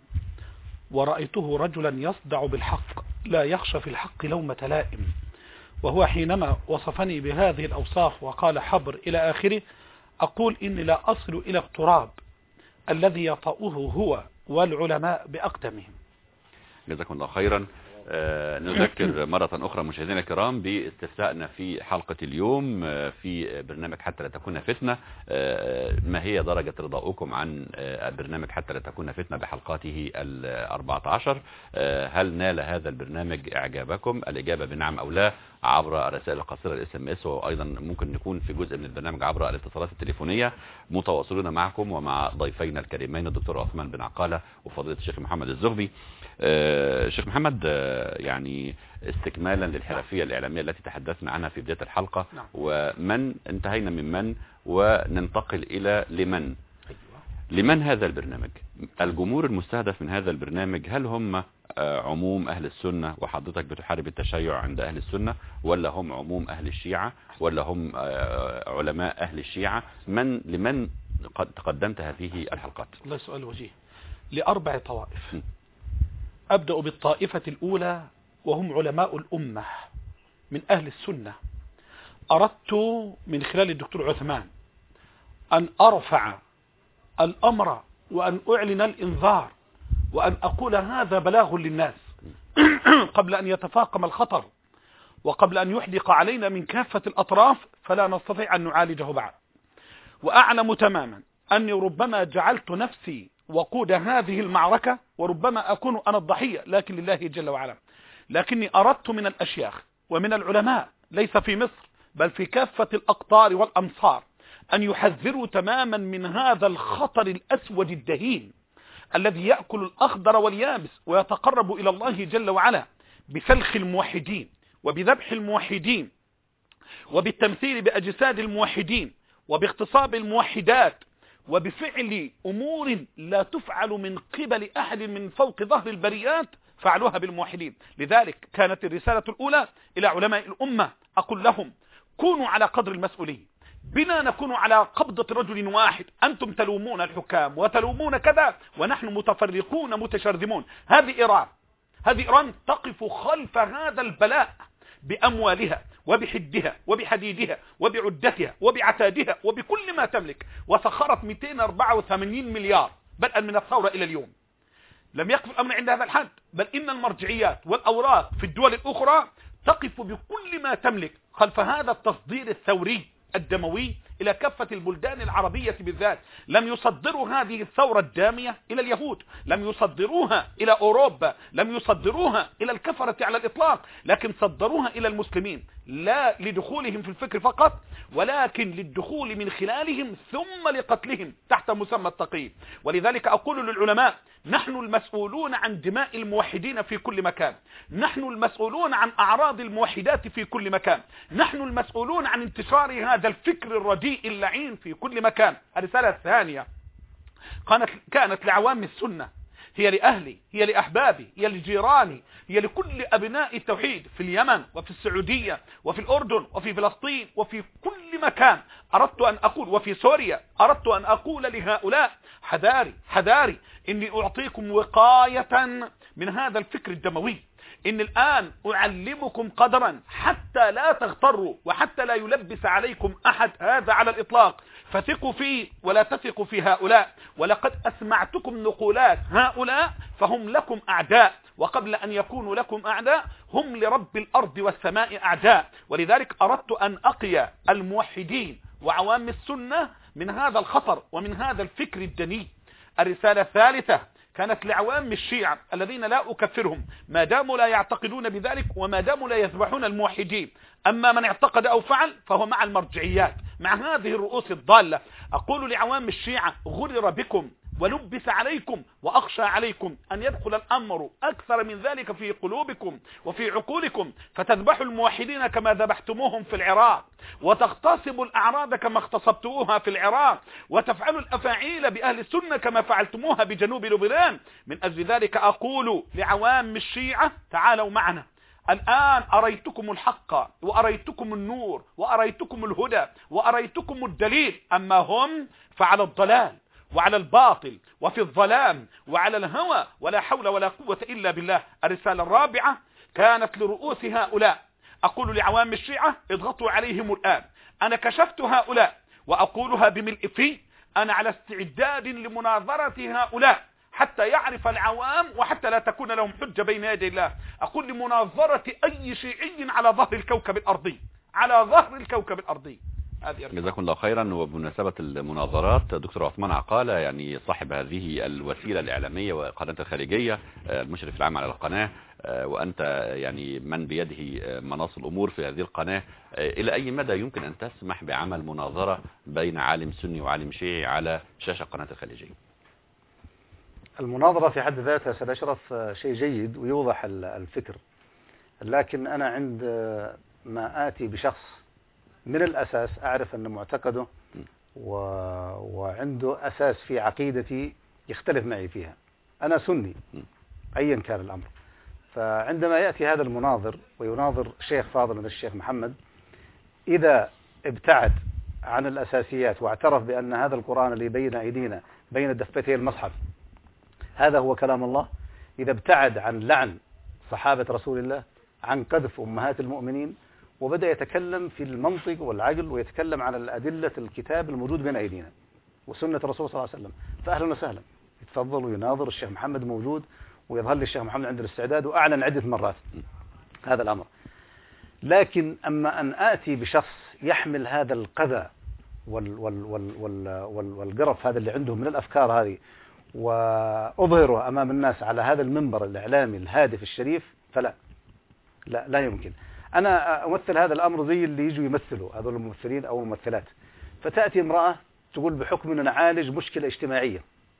ورأيته رجلا يصدع بالحق لا يخشى في الحق لومة لائم. وهو حينما وصفني بهذه الأوصاف وقال حبر إلى آخره، أقول إني لا أصل إلى التراب الذي يطأه هو والعلماء بأقدمهم. جزاكم الله خيرا. آه نذكر مرة أخرى مشاهدينا الكرام باستفتائنا في حلقة اليوم آه في برنامج حتى لا تكون فتنة. آه ما هي درجة رضاؤكم عن آه برنامج حتى لا تكون فتنة بحلقاته الأربعة عشر؟ آه هل نال هذا البرنامج إعجابكم؟ الإجابة بنعم أو لا عبر الرسائل القصيرة الاس ام اس، وأيضا ممكن نكون في جزء من البرنامج عبر الاتصالات التليفونية. متواصلون معكم ومع ضيفينا الكريمين الدكتور عثمان بن عقالة وفضيلة الشيخ محمد الزغبي. آه شيخ محمد، آه يعني استكمالا للحرفية الإعلامية التي تحدثنا عنها في بداية الحلقة، نعم. ومن انتهينا من من وننتقل إلى لمن. لمن هذا البرنامج؟ الجمهور المستهدف من هذا البرنامج هل هم عموم أهل السنة وحضرتك بتحارب التشيع عند أهل السنة، ولا هم عموم أهل الشيعة، ولا هم علماء أهل الشيعة؟ من لمن قد تقدمت هذه الحلقات؟ الله سؤال وجيه. لأربع طوائف. أبدأ بالطائفة الأولى وهم علماء الأمة من أهل السنة. أردت من خلال الدكتور عثمان أن أرفع الأمر وأن أعلن الإنذار وأن أقول هذا بلاغ للناس قبل أن يتفاقم الخطر وقبل أن يحدق علينا من كافة الأطراف فلا نستطيع أن نعالجه بعد. وأعلم تماما أني ربما جعلت نفسي وقود هذه المعركة وربما أكون أنا الضحية، لكن لله جل وعلا. لكني أردت من الأشياخ ومن العلماء ليس في مصر بل في كافة الأقطار والأمصار أن يحذروا تماما من هذا الخطر الأسود الدهين الذي يأكل الأخضر واليابس ويتقرب إلى الله جل وعلا بسلخ الموحدين وبذبح الموحدين وبالتمثيل بأجساد الموحدين وباغتصاب الموحدات وبفعل أمور لا تفعل من قبل أحد من فوق ظهر البريات فعلوها بالموحدين. لذلك كانت الرسالة الأولى إلى علماء الأمة، أقول لهم كونوا على قدر المسؤولية، بنا نكون على قبضة رجل واحد. أنتم تلومون الحكام وتلومون كذا ونحن متفرقون متشرذمون. هذه إيران، هذه إيران تقف خلف هذا البلاء بأموالها وبحدها وبحديدها وبعدتها وبعتادها وبكل ما تملك، وسخرت مئتين وأربعة وثمانين مليار بدءا من الثورة إلى اليوم. لم يقف الأمر عند هذا الحد، بل إن المرجعيات والأوراق في الدول الأخرى تقف بكل ما تملك خلف هذا التصدير الثوري الدموي إلى كافة البلدان العربية بالذات. لم يصدروا هذه الثورة الدامية إلى اليهود، لم يصدروها إلى أوروبا، لم يصدروها إلى الكفرة على الإطلاق، لكن صدروها إلى المسلمين، لا لدخولهم في الفكر فقط ولكن للدخول من خلالهم ثم لقتلهم تحت مسمى التقييد. ولذلك أقول للعلماء نحن المسؤولون عن دماء الموحدين في كل مكان، نحن المسؤولون عن أعراض الموحدات في كل مكان، نحن المسؤولون عن انتشار هذا الفكر الرديء اللعين في كل مكان. الرسالة الثانية كانت, كانت لعوام السنة، هي لأهلي، هي لأحبابي، هي لجيراني، هي لكل أبناء التوحيد في اليمن وفي السعودية وفي الأردن وفي فلسطين وفي كل مكان. أردت أن أقول وفي سوريا، أردت أن أقول لهؤلاء حذاري حذاري، إني أعطيكم وقاية من هذا الفكر الدموي. إن الآن أعلمكم قدرا حتى لا تغتروا وحتى لا يلبس عليكم أحد هذا على الإطلاق، فثقوا فيه ولا تثقوا في هؤلاء. ولقد أسمعتكم نقولات هؤلاء فهم لكم أعداء، وقبل أن يكونوا لكم أعداء هم لرب الأرض والسماء أعداء. ولذلك أردت أن أقي الموحدين وعوام السنة من هذا الخطر ومن هذا الفكر الدني. الرسالة الثالثة كانت لعوام الشيعة الذين لا أكفرهم ما داموا لا يعتقدون بذلك وما داموا لا يذبحون الموحدين. أما من اعتقد أو فعل فهو مع المرجعيات، مع هذه الرؤوس الضالة. أقول لعوام الشيعة غرر بكم ولبس عليكم، وأخشى عليكم أن يدخل الأمر أكثر من ذلك في قلوبكم وفي عقولكم، فتذبحوا الموحدين كما ذبحتموهم في العراق، وتغتصبوا الأعراض كما اغتصبتموها في العراق، وتفعلوا الأفاعيل بأهل السنة كما فعلتموها بجنوب لبنان. من أجل ذلك أقول لعوام الشيعة تعالوا معنا، الآن أريتكم الحق وأريتكم النور وأريتكم الهدى وأريتكم الدليل، أما هم فعلى الضلال وعلى الباطل وفي الظلام وعلى الهوى، ولا حول ولا قوة إلا بالله. الرسالة الرابعة كانت لرؤوس هؤلاء، أقول لعوام الشيعة اضغطوا عليهم الآن. أنا كشفت هؤلاء وأقولها بملء في، أنا على استعداد لمناظرة هؤلاء حتى يعرف العوام وحتى لا تكون لهم حجة بين يدي الله. أقول لمناظرة أي شيعي على ظهر الكوكب الأرضي، على ظهر الكوكب الأرضي. جزاكم الله خيرا. وبمناسبة المناظرات، دكتور عثمان عقالة يعني صاحب هذه الوسيلة الإعلامية وقناة الخليجية، المشرف العام على القناة، وأنت يعني من بيده مناص الأمور في هذه القناة، إلى أي مدى يمكن أن تسمح بعمل مناظرة بين عالم سني وعالم شيعي على شاشة قناة الخليجية؟ المناظرة في حد ذاتها سيد أشرف شيء جيد ويوضح الفكر، لكن أنا عند ما آتي بشخص من الأساس أعرف أن معتقده و... وعنده أساس في عقيدتي يختلف معي فيها، أنا سني أيا كان الأمر، فعندما يأتي هذا المناظر ويناظر شيخ فاضل مثل الشيخ محمد، إذا ابتعد عن الأساسيات واعترف بأن هذا القرآن اللي بين أيدينا بين دفتي المصحف هذا هو كلام الله، إذا ابتعد عن لعن صحابة رسول الله، عن قذف أمهات المؤمنين، وبدأ يتكلم في المنطق والعقل ويتكلم على الأدلة الكتاب الموجود بين أيدينا وسنة الرسول صلى الله عليه وسلم، فأهلا وسهلا، يتفضل ويناظر. الشيخ محمد موجود ويظهر لي الشيخ محمد عنده الاستعداد وأعلن عدة مرات هذا الأمر. لكن أما أن آتي بشخص يحمل هذا القذى وال وال وال وال وال والقرف هذا اللي عنده من الأفكار هذه وأظهره أمام الناس على هذا المنبر الإعلامي الهادف الشريف، فلا لا لا يمكن. أنا أمثل هذا الأمر زي اللي يجوا يمثلوا هذول الممثلين أو الممثلات، فتأتي امرأة تقول بحكم أن نعالج مشكلة اجتماعية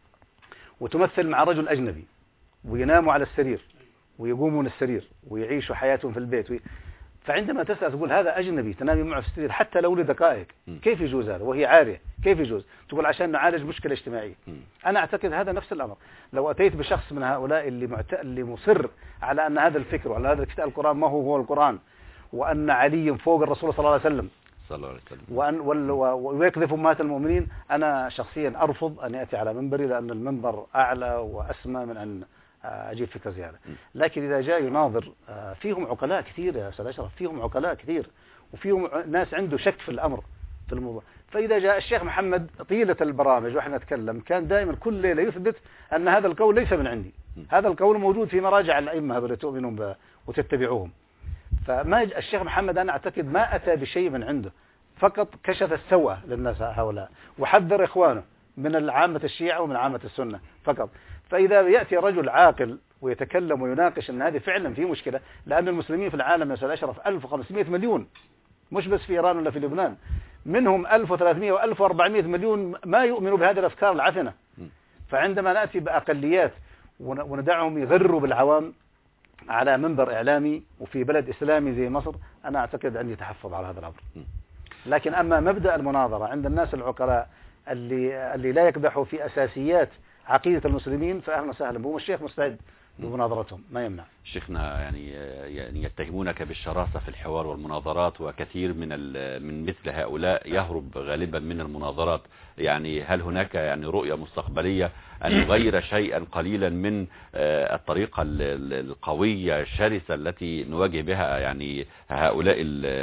وتمثل مع رجل أجنبي ويناموا على السرير ويقوموا من السرير ويعيشوا حياتهم في البيت وي... فعندما تسأل تقول هذا أجنبي تنامي معه في السرير حتى لو لدقائق، كيف يجوز هذا وهي عارية؟ كيف يجوز؟ تقول عشان نعالج مشكلة اجتماعية. أنا أعتقد هذا نفس الأمر. لو أتيت بشخص من هؤلاء اللي معت... اللي مصر على أن هذا الفكر وعلى هذا الكتاب القرآن ما هو هو القرآن، وأن علي فوق الرسول صلى الله عليه وسلم صلى الله عليه وسلم وأن وال... ويكذف أمهات المؤمنين، أنا شخصيا أرفض أن يأتي على منبري، لأن المنبر أعلى وأسمى من أن أجيب فكرة زيادة. لكن إذا جاء يناظر فيهم عقلاء كثير يا أستاذ أشرف، فيهم عقلاء كثير وفيهم ناس عنده شك في الأمر في الموضوع. فإذا جاء الشيخ محمد طيلة البرامج وإحنا نتكلم كان دائما كل ليلة يثبت أن هذا القول ليس من عندي، هذا القول موجود في مراجع الأئمة هذول تؤمنون به وتتبعوهم. فما الشيخ محمد أنا أعتقد ما أتى بشيء من عنده، فقط كشف السوء للناس هؤلاء وحذر إخوانه من عامة الشيعة ومن عامة السنة فقط. فإذا يأتي رجل عاقل ويتكلم ويناقش أن هذه فعلا في مشكلة، لأن المسلمين في العالم يا أستاذ أشرف ألف وخمسمائة مليون، مش بس في إيران ولا في لبنان، منهم ألف وثلاثمائة وألف وأربعمائة مليون ما يؤمنوا بهذه الأفكار العفنة. فعندما نأتي بأقليات وندعهم يغروا بالعوام على منبر إعلامي وفي بلد إسلامي زي مصر، أنا أعتقد عندي تحفظ على هذا الأمر. لكن أما مبدأ المناظرة عند الناس العقلاء اللي اللي لا يقدحوا في أساسيات عقيدة المسلمين، فأهلا وسهلا بهم، الشيخ مستعد بمناظرتهم ما يمنع. شيخنا يعني يعني يتهمونك بالشراسة في الحوار والمناظرات، وكثير من من مثل هؤلاء يهرب غالبا من المناظرات. يعني هل هناك يعني رؤية مستقبلية أن نغير شيئا قليلا من الطريقة القوية الشرسة التي نواجه بها يعني هؤلاء؟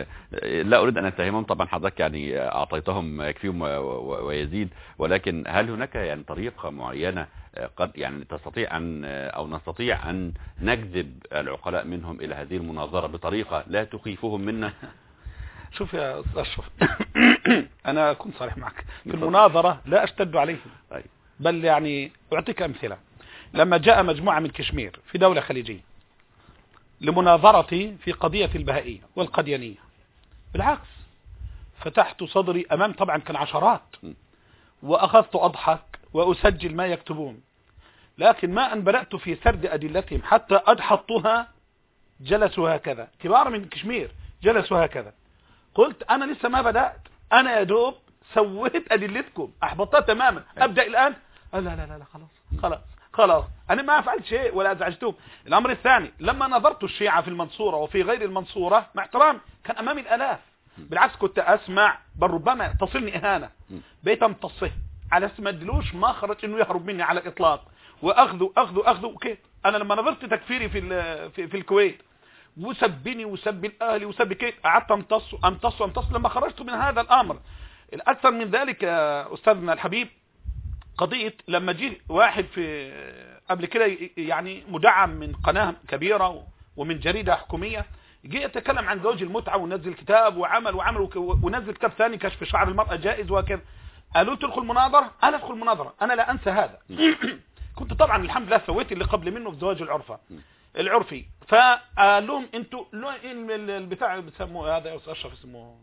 لا أريد أن أتهمهم طبعا، حضرتك يعني أعطيتهم يكفيهم ويزيد، ولكن هل هناك يعني طريقة معينة قد يعني تستطيع أن أو نستطيع أن نجذب العقلاء منهم إلى هذه المناظرة بطريقة لا تخيفهم منا؟ شوف يا أستاذ أشرف، أنا أكون صريح معك في المناظرة، لا أشتد عليهم، بل يعني أعطيك أمثلة. لما جاء مجموعة من كشمير في دولة خليجية لمناظرتي في قضية البهائية والقديانية، بالعكس فتحت صدري أمام طبعا كان عشرات، وأخذت أضحك وأسجل ما يكتبون، لكن ما أن بدأت في سرد أدلتهم حتى أدحضتها جلسوا هكذا، كبار من كشمير جلسوا هكذا. قلت أنا لسه ما بدأت، أنا يا دوب سويت أدلتكم أحبطتها تماما، أبدأ الآن؟ لا لا لا لا خلاص خلاص خلاص أنا ما فعلت شيء ولا أزعجتهم. الأمر الثاني، لما نظرت الشيعة في المنصورة وفي غير المنصورة مع احترام كان أمامي الآلاف، بالعكس كنت أسمع بل ربما تصلني إهانة، بيت امتصه على اسم الدلوش ما خرج إنه يهرب مني على الإطلاق، وأخذوا أخذوا أخذوا وكيف. أنا لما نظرت تكفيري في في, في الكويت وسبني وسب الأهلي وسب كيف، قعدت أمتص أمتص أمتص لما خرجت من هذا الأمر. الأكثر من ذلك يا أستاذنا الحبيب، قضية لما جه واحد في قبل كده يعني مدعم من قناة كبيرة ومن جريدة حكومية، جه يتكلم عن زوج المتعة ونزل كتاب وعمل وعمل ونزل كتاب ثاني كشف شعر المرأة جائز وكذا. قالوا تدخل مناظرة، أنا أدخل مناظرة، أنا لا أنسى هذا. كنت طبعا الحمد لله سويت اللي قبل منه في زواج العرفة العرفي، فقال لهم انتوا البتاع بتسموه هذا يا استاذ اشرف اسمه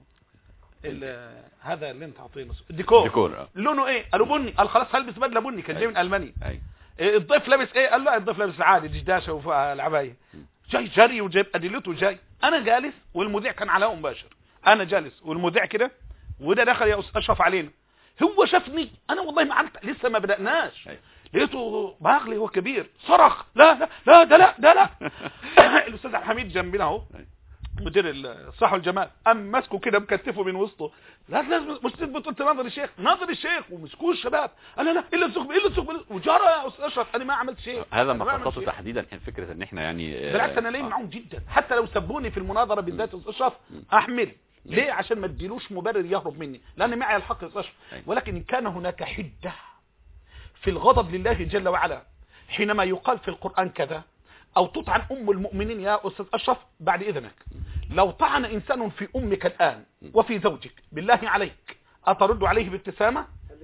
هذا اللي انت عاطينه الديكور, ديكور. لونه ايه؟ قالوا بني. قال خلاص هلبس بدله بني، كان جاي من المانيا. الضيف لابس ايه؟ قال لا الضيف لابس عادي دشداشه والعبايه. جاي جري وجايب ادلته جاي. انا جالس والمذيع كان على مباشر، انا جالس والمذيع كده، وده دخل يا استاذ اشرف علينا، هو شافني انا والله ما عملت لسه ما بدأناش، لقيته باغلي هو كبير صرخ لا لا لا ده لا ده لا. الاستاذ عبد الحميد جنبنا اهو مدير الصحه والجمال، قام ماسكه كده مكتفه من وسطه، لا لازم مش تثبت ناظر الشيخ ناظر الشيخ، ومسكوه الشباب قال لا لا الا الزغب الا الزغب وجرى يا استاذ اشرف. انا ما عملت شيء، هذا ما خصصته تحديدا فكره ان احنا يعني بالعكس انا لين معهم جدا، حتى لو سبوني في المناظره بالذات يا استاذ اشرف احمل ليه؟ عشان ما اديلوش مبرر يهرب مني، لان معي الحق يا استاذ اشرف. ولكن ان كان هناك حده في الغضب لله جل وعلا حينما يقال في القرآن كذا، أو تطعن أم المؤمنين يا أستاذ أشرف بعد إذنك، لو طعن إنسان في أمك الآن وفي زوجك بالله عليك أترد عليه بابتسامة؟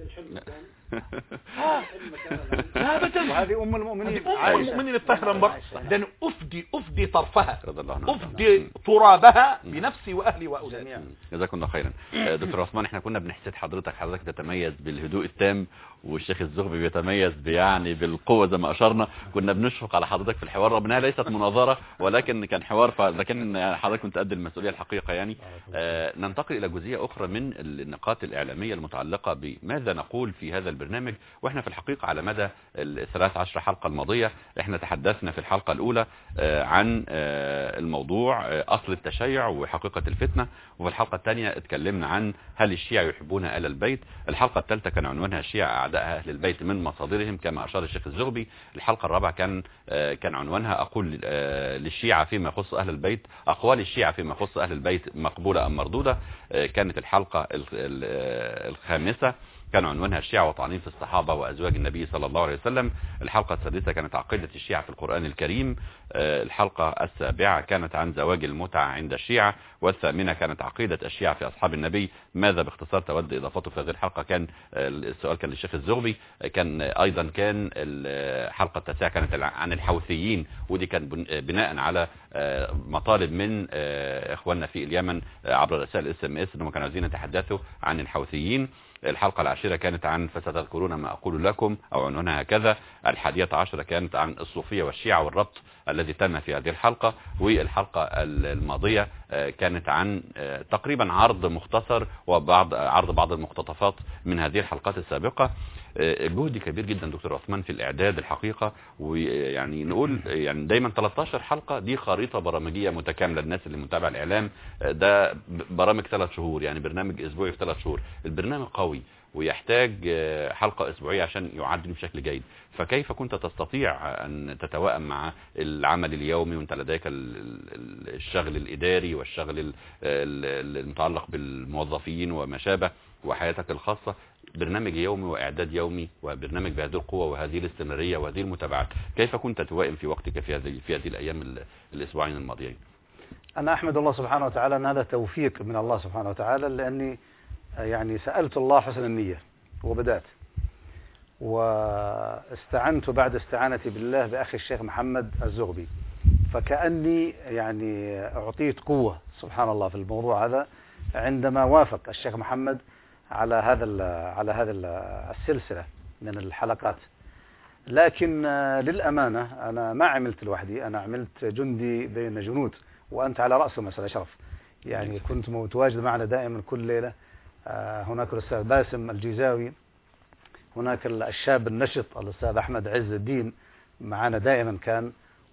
لا بدل، وهذه أم المؤمنين أم المؤمنين الطاهرة المباركة، ده أفدي أفدي طرفها أفدي ترابها بنفسي وأهلي وأولادي. جزاكم الله خيرا. دكتور عثمان، احنا كنا بنحسد حضرتك حضرتك تتميز بالهدوء التام، والشيخ الزغبي بيتميز يعني بالقوة زي ما أشرنا. كنا بنشفق على حضرتك في الحوار رغم انها ليست مناظرة ولكن كان حوار، لكن حضرتك كنت قد المسؤولية الحقيقة يعني. آه ننتقل إلى جزئية أخرى من النقاط الإعلامية المتعلقة بماذا نقول في هذا البرنامج. واحنا في الحقيقة على مدى الثلاث عشر حلقة الماضية احنا تحدثنا في الحلقة الأولى آه عن آه الموضوع آه أصل التشيع وحقيقة الفتنة، وفي الحلقة الثانية اتكلمنا عن هل الشيعة يحبون آل البيت. الحلقة الثالثة كان عنوانها الشيعة أعداء أهل البيت من مصادرهم كما أشار الشيخ الزغبي. الحلقة الرابعة كان كان عنوانها أقول للشيعة فيما يخص أهل البيت، أقوال الشيعة فيما يخص أهل البيت مقبولة أم مردودة. كانت الحلقة الخامسة كان عنوانها الشيعة وطعنين في الصحابة وأزواج النبي صلى الله عليه وسلم. الحلقة السادسة كانت عقيدة الشيعة في القرآن الكريم. الحلقة السابعة كانت عن زواج المتعة عند الشيعة، والثامنة كانت عقيدة الشيعة في أصحاب النبي. ماذا باختصار تود إضافته في هذه الحلقة؟ كان السؤال كان للشيخ الزغبي. كان أيضا كان الحلقة التاسعة كانت عن الحوثيين، ودي كان بناء على مطالب من إخواننا في اليمن عبر رسائل اس ام اس انهم كانوا عايزين يتحدثوا عن الحوثيين. الحلقة العاشرة كانت عن فستذكرون ما أقول لكم أو عنوانها هكذا. الحادية عشرة كانت عن الصوفية والشيعة والربط الذي تم في هذه الحلقة. والحلقة الماضية كانت عن تقريبا عرض مختصر وبعض عرض بعض المقتطفات من هذه الحلقات السابقة. جهد كبير جدا دكتور عثمان في الإعداد الحقيقة، ويعني نقول يعني دايما ثلاثة عشر حلقة دي خريطة برامجية متكاملة. الناس اللي متابعة الإعلام ده برامج ثلاث شهور، يعني برنامج أسبوعي في ثلاث شهور. البرنامج قوي ويحتاج حلقة أسبوعية عشان يعد بشكل جيد. فكيف كنت تستطيع أن تتوائم مع العمل اليومي وانت لديك الشغل الإداري والشغل المتعلق بالموظفين وما شابه وحياتك الخاصة؟ برنامج يومي وإعداد يومي وبرنامج بهذه القوة وهذه الاستمرارية وهذه المتابعات، كيف كنت توائم في وقتك في هذه في هذه الأيام الأسبوعين الماضيين؟ أنا أحمد الله سبحانه وتعالى أن هذا توفيق من الله سبحانه وتعالى، لأني يعني سألت الله حسن النية وبدأت، واستعنت بعد استعانتي بالله بأخي الشيخ محمد الزغبي، فكأني يعني أعطيت قوة سبحان الله في الموضوع هذا عندما وافق الشيخ محمد على هذا على هذا السلسلة من الحلقات. لكن للأمانة أنا ما عملت لوحدي، أنا عملت جندي بين جنود، وأنت على رأسهم أستاذ أشرف. يعني كنت متواجد معنا دائما كل ليلة. هناك الأستاذ باسم الجيزاوي، هناك الشاب النشط الأستاذ أحمد عز الدين معنا دائما كان،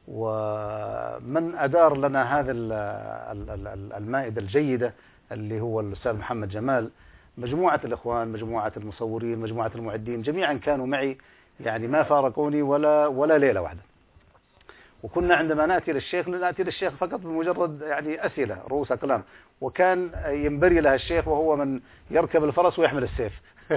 ومن أدار لنا هذا المائدة الجيدة اللي هو الأستاذ محمد جمال، مجموعة الإخوان، مجموعة المصورين، مجموعة المعدين، جميعا كانوا معي، يعني ما فارقوني ولا ولا ليلة واحدة. وكنا عندما نأتي للشيخ نأتي للشيخ فقط بمجرد يعني أسئلة رؤوس أقلام، وكان ينبري لها الشيخ وهو من يركب الفرس ويحمل السيف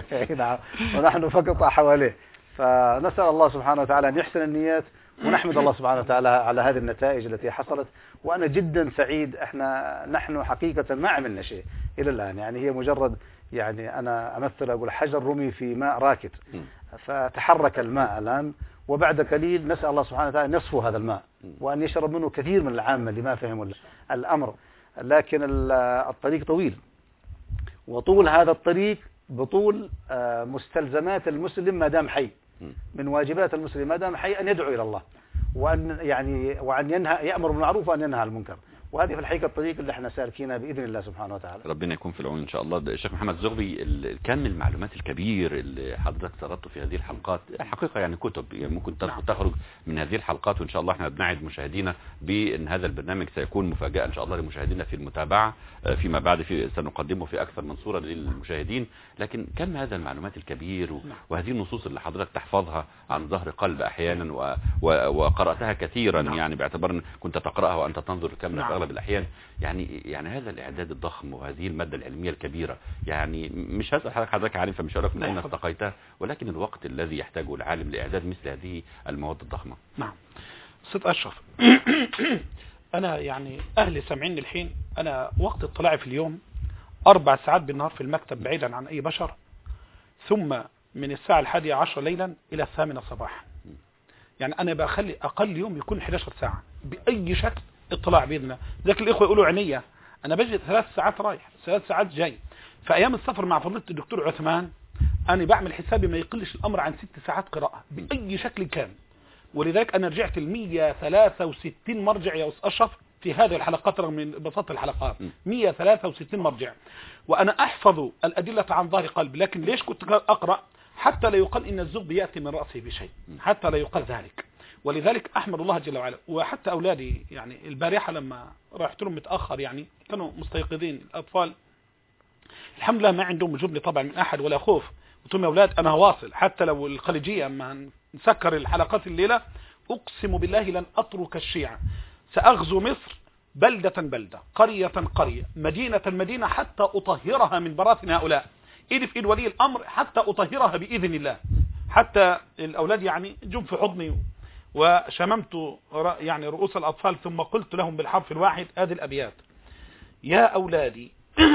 ونحن فقط حواليه. فنسأل الله سبحانه وتعالى أن يحسن النيات، ونحمد الله سبحانه وتعالى على هذه النتائج التي حصلت. وأنا جدا سعيد. احنا نحن حقيقة ما عملنا شيء إلى الآن، يعني هي مجرد، يعني أنا أمثل أقول حجر رمي في ماء راكد، فتحرك الماء الآن، وبعد قليل نسأل الله سبحانه وتعالى أن يصفو هذا الماء وأن يشرب منه كثير من العامة اللي ما فهموا الأمر. لكن الطريق طويل، وطول هذا الطريق بطول مستلزمات المسلم ما دام حي، من واجبات المسلم ما دام حي أن يدعو إلى الله، وأن يعني وأن ينهى، يأمر بالمعروف وأن ينهى عن المنكر. وهذه في الحقيقة الطريق اللي احنا سالكينها بإذن الله سبحانه وتعالى. ربنا يكون في العون إن شاء الله. الشيخ محمد زغبي، كم المعلومات الكبير اللي حضرتك سردته في هذه الحلقات، الحقيقة يعني كتب يعني ممكن تخرج من هذه الحلقات، وإن شاء الله احنا بنعد مشاهدينا بأن هذا البرنامج سيكون مفاجأة إن شاء الله لمشاهدينا في المتابعة فيما بعد، في سنقدمه في أكثر من صورة للمشاهدين. لكن كم هذا المعلومات الكبير وهذه النصوص اللي حضرتك تحفظها عن ظهر قلب أحيانا و... و... وقرأتها كثيرا، يعني باعتبار أن كنت تقرأها وأنت تنظر الكاميرا في أغلب الأحيان. يعني يعني هذا الإعداد الضخم وهذه المادة العلمية الكبيرة، يعني مش هسأل حضرتك حضرتك عارف مش هقول لك من أين استقيتها، ولكن الوقت الذي يحتاجه العالم لإعداد مثل هذه المواد الضخمة. نعم أستاذ أشرف، أنا يعني أهلي سامعيني الحين، أنا وقت اطلاعي في اليوم أربع ساعات بالنهار في المكتب بعيدا عن أي بشر، ثم من الساعة الحادية عشر ليلا إلى الثامنة صباحا. يعني أنا بخلي أقل يوم يكون إحدى عشرة ساعة بأي شكل اطلاع بإذن الله. ذاك الإخوة يقولوا عينية، أنا بجد ثلاث ساعات رايح ثلاث ساعات جاي. في أيام السفر مع فضيلة الدكتور عثمان أنا بعمل حسابي ما يقلش الأمر عن ست ساعات قراءة بأي شكل كان. ولذلك أنا رجعت المية ثلاثة وستين مرجع يا أستاذ أشرف في هذه الحلقات رغم من بساطة الحلقات، مية ثلاثة وستين مرجع، وأنا أحفظ الأدلة عن ظهر قلب. لكن ليش كنت أقرأ؟ حتى لا يقال إن الزغب يأتي من رأسه بشيء، حتى لا يقال ذلك. ولذلك أحمد الله جل وعلا. وحتى أولادي يعني البارحة لما رحت لهم متأخر يعني كانوا مستيقظين الأطفال الحمد لله، ما عندهم جبن طبعا من أحد ولا خوف. قلت لهم يا أولاد أنا هواصل حتى لو الخليجية أما نسكر الحلقات الليلة، أقسم بالله لن أترك الشيعة، سأغزو مصر بلدة بلدة، قرية قرية، مدينة مدينة، حتى أطهرها من براثن هؤلاء، إيد في إيد ولي الأمر حتى أطهرها بإذن الله. حتى الأولاد يعني جم في حضني وشممت يعني رؤوس الأطفال، ثم قلت لهم بالحرف الواحد هذه الأبيات: يا أولادي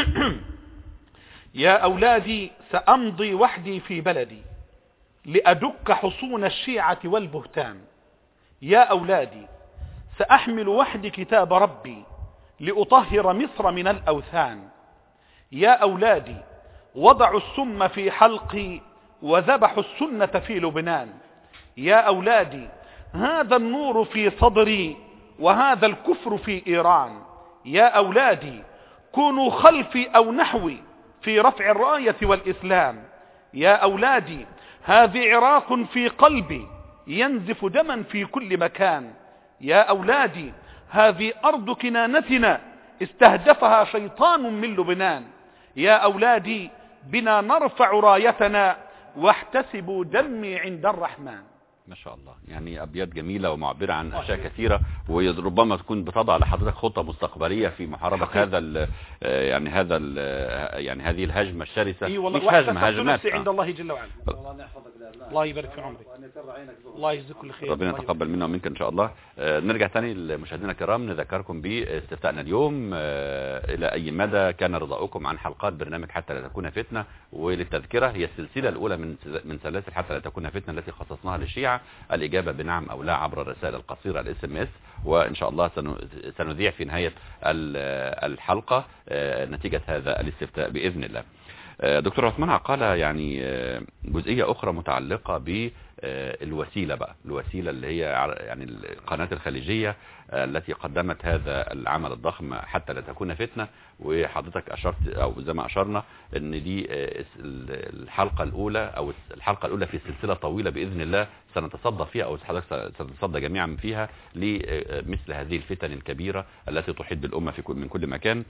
يا أولادي سأمضي وحدي في بلدي لأدك حصون الشيعة والبهتان. يا أولادي سأحمل وحدي كتاب ربي لأطهر مصر من الأوثان. يا أولادي وضعوا السم في حلقي وذبحوا السنة في لبنان. يا أولادي هذا النور في صدري وهذا الكفر في إيران. يا أولادي كونوا خلفي أو نحوي في رفع الراية والإسلام. يا أولادي هذه عراق في قلبي ينزف دما في كل مكان. يا أولادي هذه أرض كنانتنا استهدفها شيطان من لبنان. يا أولادي بنا نرفع رايتنا واحتسبوا دمي عند الرحمن. ما شاء الله، يعني أبيات جميلة ومعبرة عن أشياء كثيرة، وربما تكون بتضع لحضرتك خطة مستقبلية في محاربة هذا ال يعني هذا ال يعني هذه الهجمة الشرسة. اي والله، مش هجمة، هجمات عند الله جل وعلا. الله يبارك في عمرك، الله يجزيك كل خير، ربنا يتقبل منا ومنك ان شاء الله. آه نرجع ثاني لمشاهدينا الكرام، نذكركم باستفتاءنا اليوم، آه الى اي مدى كان رضاؤكم عن حلقات برنامج حتى لا تكون فتنة. وللتذكرة هي السلسلة الاولى من من سلاسل حتى لا تكون فتنة التي خصصناها للشيعة. الاجابة بنعم او لا عبر الرسائل القصيرة الاس ام اس، وان شاء الله سنذيع في نهاية الحلقة آه نتيجة هذا الاستفتاء باذن الله. دكتور عثمان عقالة، يعني جزئية أخرى متعلقة بالوسيلة بقى، الوسيلة اللي هي يعني القناة الخليجية التي قدمت هذا العمل الضخم حتى لا تكون فتنة. وحضرتك أشرت أو زي ما أشرنا أن دي الحلقة الأولى أو الحلقة الأولى في سلسلة طويلة بإذن الله سنتصدى فيها أو حضرتك سنتصدى جميعا فيها لمثل هذه الفتن الكبيرة التي تحيط بالأمة في من كل مكان.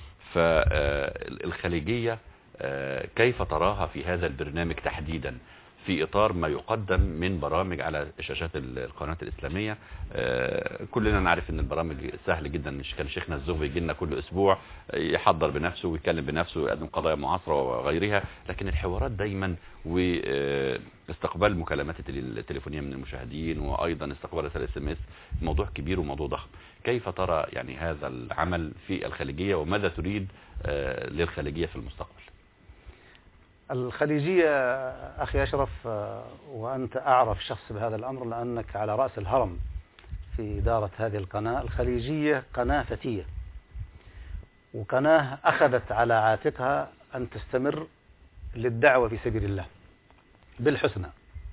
فالخليجية كيف تراها في هذا البرنامج تحديدا في إطار ما يقدم من برامج على شاشات القناة الإسلامية؟ كلنا نعرف أن البرامج سهل جدا، كان شيخنا الزغبي يجي لنا كل أسبوع يحضر بنفسه ويتكلم بنفسه ويقدم قضايا معاصرة وغيرها، لكن الحوارات دايما واستقبال مكالمات التليفونية من المشاهدين وأيضا استقبال رسائل اس ام اس موضوع كبير وموضوع ضخم. كيف ترى يعني هذا العمل في الخليجية وماذا تريد للخليجية في المستقبل؟ الخليجية أخي أشرف، وأنت أعرف شخص بهذا الأمر لأنك على رأس الهرم في إدارة هذه القناة. الخليجية قناة فتية، وقناة أخذت على عاتقها أن تستمر للدعوة في سبيل الله بالحسنى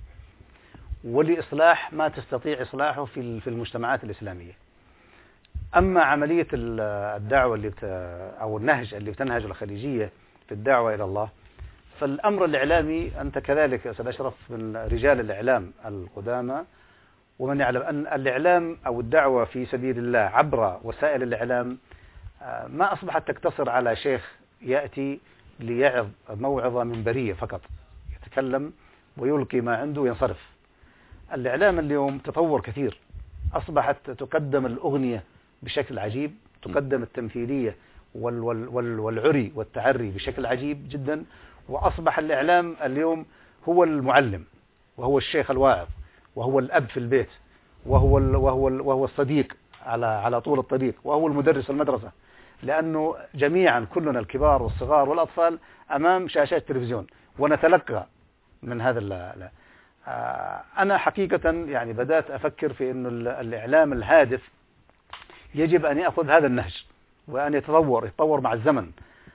ولإصلاح ما تستطيع إصلاحه في المجتمعات الإسلامية. أما عملية الدعوة اللي أو النهج اللي بتنهج الخليجية في الدعوة إلى الله، فالأمر الإعلامي أنت كذلك يا أستاذ أشرف من رجال الإعلام القدامى، ومن يعلم أن الإعلام أو الدعوة في سبيل الله عبر وسائل الإعلام ما أصبحت تقتصر على شيخ يأتي ليعظ موعظة منبرية فقط يتكلم ويلقي ما عنده وينصرف. الإعلام اليوم تطور كثير، أصبحت تقدم الأغنية بشكل عجيب، تقدم التمثيلية وال وال وال والعري والتعري بشكل عجيب جدا، وأصبح الإعلام اليوم هو المعلم وهو الشيخ الواعظ وهو الأب في البيت وهو ال وهو ال وهو الصديق على على طول الطريق وهو المدرس المدرسة، لأنه جميعا كلنا الكبار والصغار والأطفال أمام شاشات التلفزيون ونتلقى من هذا ال أنا حقيقة يعني بدأت أفكر في أنه الإعلام الهادف يجب أن يأخذ هذا النهج وأن يتطور يتطور مع الزمن.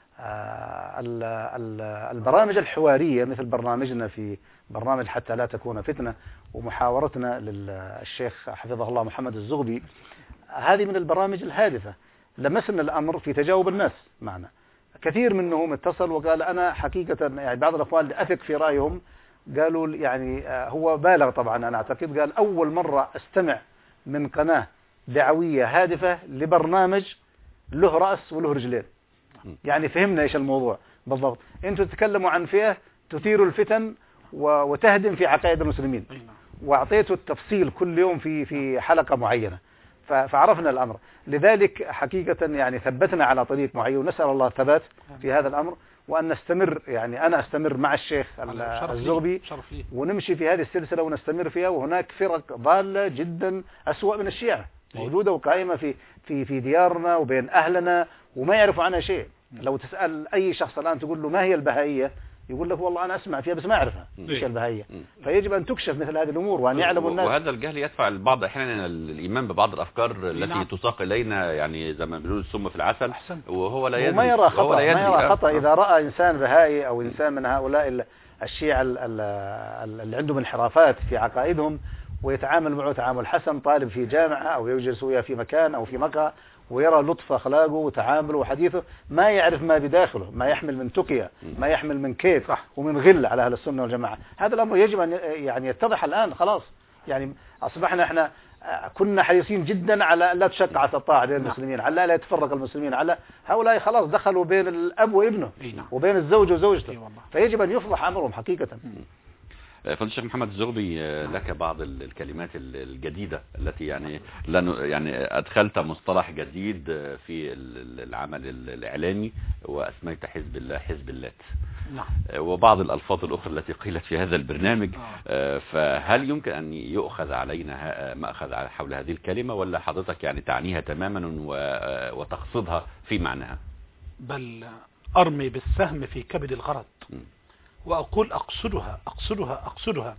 البرامج الحوارية مثل برنامجنا في برنامج حتى لا تكون فتنة ومحاورتنا للشيخ حفظه الله محمد الزغبي، هذه من البرامج الهادفة. لمسنا الأمر في تجاوب الناس معنا، كثير منهم اتصل وقال أنا حقيقة يعني بعض الأخوان أثق في رأيهم قالوا يعني هو بالغ طبعا أنا أعتقد، قال أول مرة أستمع من قناة دعوية هادفة لبرنامج له رأس وله رجلين. يعني فهمنا إيش الموضوع بالضبط، أنتوا تتكلموا عن فئة تثير الفتن وتهدم في عقائد المسلمين، وأعطيتوا التفصيل كل يوم في في حلقة معينة، فعرفنا الأمر. لذلك حقيقة يعني ثبتنا على طريق معين، ونسأل الله الثبات في هذا الأمر وأن نستمر. يعني أنا أستمر مع الشيخ الزغبي ونمشي في هذه السلسلة ونستمر فيها. وهناك فرق ضالة جدا أسوأ من الشيعة موجودة وقائمة في في في ديارنا وبين أهلنا وما يعرفوا عنها شيء. لو تسأل أي شخص الآن تقول له ما هي البهائية يقول لك والله أنا أسمع فيها بس ما أعرفها إيش البهائية. فيجب أن تكشف مثل هذه الأمور وأن يعلموا الناس. وهذا الجهل يدفع البعض أحيانا الإيمان ببعض الأفكار التي نعم. تساق إلينا يعني زي ما بيقولوا السم في العسل، وهو لا يدري وما يرى خطأ, لا ما يرى خطأ. إذا رأى إنسان بهائي أو إنسان من هؤلاء الشيعة اللي عندهم انحرافات في عقائدهم ويتعامل معه تعامل حسن، طالب في جامعة أو يجلس وياه في مكان أو في مقهى ويرى لطف أخلاقه وتعامله وحديثه، ما يعرف ما بداخله، ما يحمل من تقية، ما يحمل من كيف ومن غل على أهل السنة والجماعة. هذا الأمر يجب أن يعني يتضح الآن خلاص. يعني أصبحنا إحنا كنا حريصين جدا على لا تشقع الطاعة بين المسلمين، على لا يتفرق المسلمين، على هؤلاء خلاص دخلوا بين الأب وابنه وبين الزوج وزوجته، فيجب أن يفضح أمرهم حقيقة. فضيلة الشيخ محمد الزغبي، لك بعض الكلمات الجديدة التي يعني يعني أدخلت مصطلح جديد في العمل الإعلامي وأسميت حزب الله حزب اللات، نعم. وبعض الألفاظ الأخرى التي قيلت في هذا البرنامج، آه. فهل يمكن أن يؤخذ علينا مأخذ حول هذه الكلمة ولا حضرتك يعني تعنيها تماما وتقصدها في معناها؟ بل أرمي بالسهم في كبد الغرض م. وأقول أقصدها أقصدها أقصدها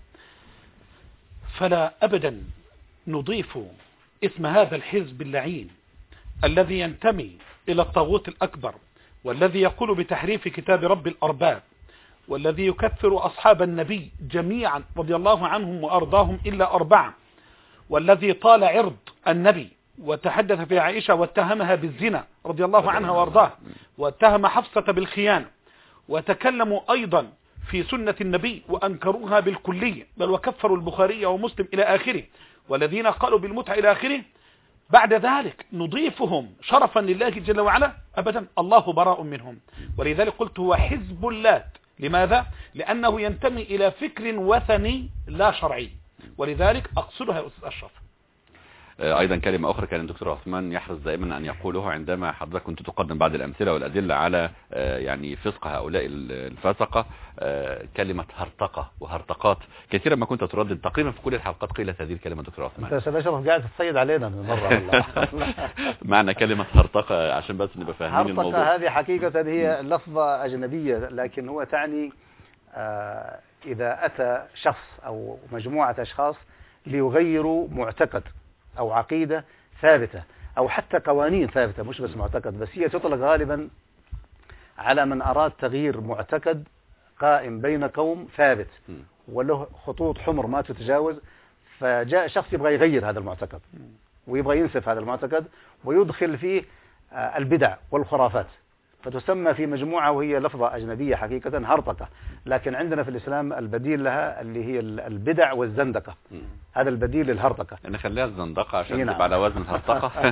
فلا أبدا نضيف اسم هذا الحزب اللعين الذي ينتمي إلى الطاغوت الأكبر والذي يقول بتحريف كتاب رب الأرباب، والذي يكفر أصحاب النبي جميعا رضي الله عنهم وأرضاهم إلا أربعة، والذي طال عرض النبي وتحدث في عائشة واتهمها بالزنا رضي الله عنها وأرضاه، واتهم حفصة بالخيانة، وتكلموا أيضا في سنة النبي وأنكروها بالكلية، بل وكفروا البخاري ومسلم إلى آخره، والذين قالوا بالمتعة إلى آخره. بعد ذلك نضيفهم شرفا لله جل وعلا؟ أبدا، الله براء منهم. ولذلك قلت هو حزب اللات. لماذا؟ لأنه ينتمي إلى فكر وثني لا شرعي، ولذلك أقصدها يا أستاذ أشرف. أيضا كلمة أخرى كان الدكتور عثمان يحرص دائما أن يقوله عندما حضرتك كنت تقدم بعض الأمثلة والأدلة على يعني فسق هؤلاء الفاسقة، كلمة هرطقة وهرطقات كثيرا ما كنت تردد تقريبا في كل الحلقات قيلت هذه الكلمة دكتور عثمان. أنت أستاذ أشرف قاعد تصيد علينا من مرة والله. معنى كلمة هرطقة عشان بس نبقى فاهمين الموضوع. هرطقة هذه حقيقة هي لفظة أجنبية، لكن هو تعني آه إذا أتى شخص أو مجموعة أشخاص ليغيروا معتقد أو عقيدة ثابتة أو حتى قوانين ثابتة، مش بس معتقد بس، هي تطلق غالبا على من أراد تغيير معتقد قائم بين قوم ثابت وله خطوط حمر ما تتجاوز، فجاء شخص يبغى يغير هذا المعتقد ويبغى ينسف هذا المعتقد ويدخل فيه البدع والخرافات، فتسمى في مجموعة وهي لفظة أجنبية حقيقة هرطقة. لكن عندنا في الإسلام البديل لها اللي هي البدع والزندقة، هذا البديل للهرطقة. نخليها الزندقة عشان تبقى على وزن الهرطقة.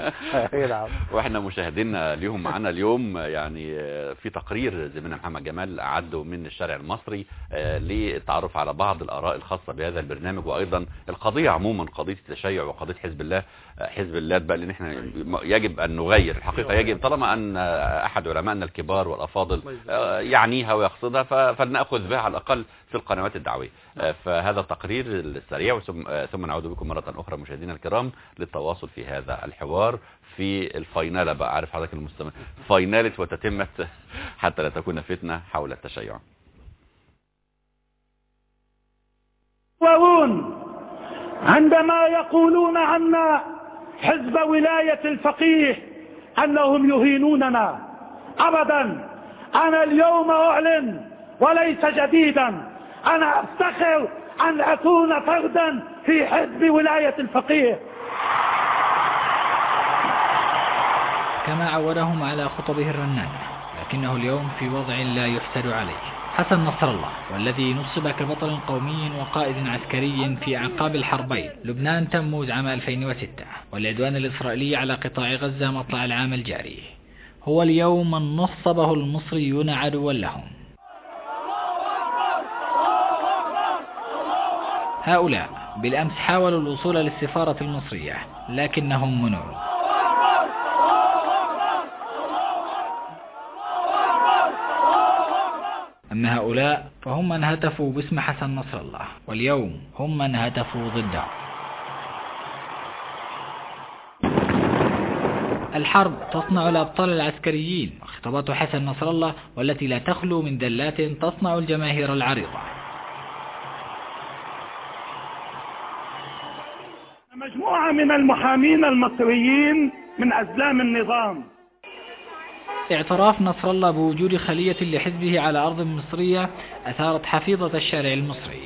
واحنا مشاهدينا اليوم معنا اليوم يعني في تقرير زميلنا محمد جمال أعده من الشارع المصري للتعرف على بعض الآراء الخاصة بهذا البرنامج، وأيضا القضية عموما قضية التشيع وقضية حزب الله حزب الله بقى، لأن احنا يجب أن نغير الحقيقة، يجب طالما أن أحد علمائنا الكبار والأفاضل يعنيها ويقصدها فلنأخذ بها على الأقل في القنوات الدعوية. فهذا التقرير السريع ثم نعود بكم مرة أخرى مشاهدينا الكرام للتواصل في هذا الحوار في الفاينالة بقى، عارف حضرتك المستمع فاينالة وتتمة حتى لا تكون فتنة حول التشيع. عندما يقولون عنا حزب ولاية الفقيه أنهم يهينوننا، أبدا. أنا اليوم أعلن وليس جديدا، أنا أفتخر أن أكون فردا في حزب ولاية الفقيه. كما عودهم على خطبه الرنانة، لكنه اليوم في وضع لا يحسد عليه. حسن نصر الله، والذي نصب كبطل قومي وقائد عسكري في أعقاب الحربين لبنان تموز عام ألفين وستة والعدوان الإسرائيلي على قطاع غزة مطلع العام الجاري، هو اليوم من نصبه المصريون عدوا لهم. هؤلاء بالأمس حاولوا الوصول للسفارة المصرية لكنهم منعوا. أما هؤلاء فهم من هتفوا باسم حسن نصر الله، واليوم هم من هتفوا ضده. الحرب تصنع الأبطال العسكريين، وخطابات حسن نصر الله والتي لا تخلو من دلات تصنع الجماهير العريضة. مجموعة من المحامين المصريين من أزلام النظام. اعتراف نصر الله بوجود خلية لحزبه على أرض مصرية أثارت حفيظة الشارع المصري.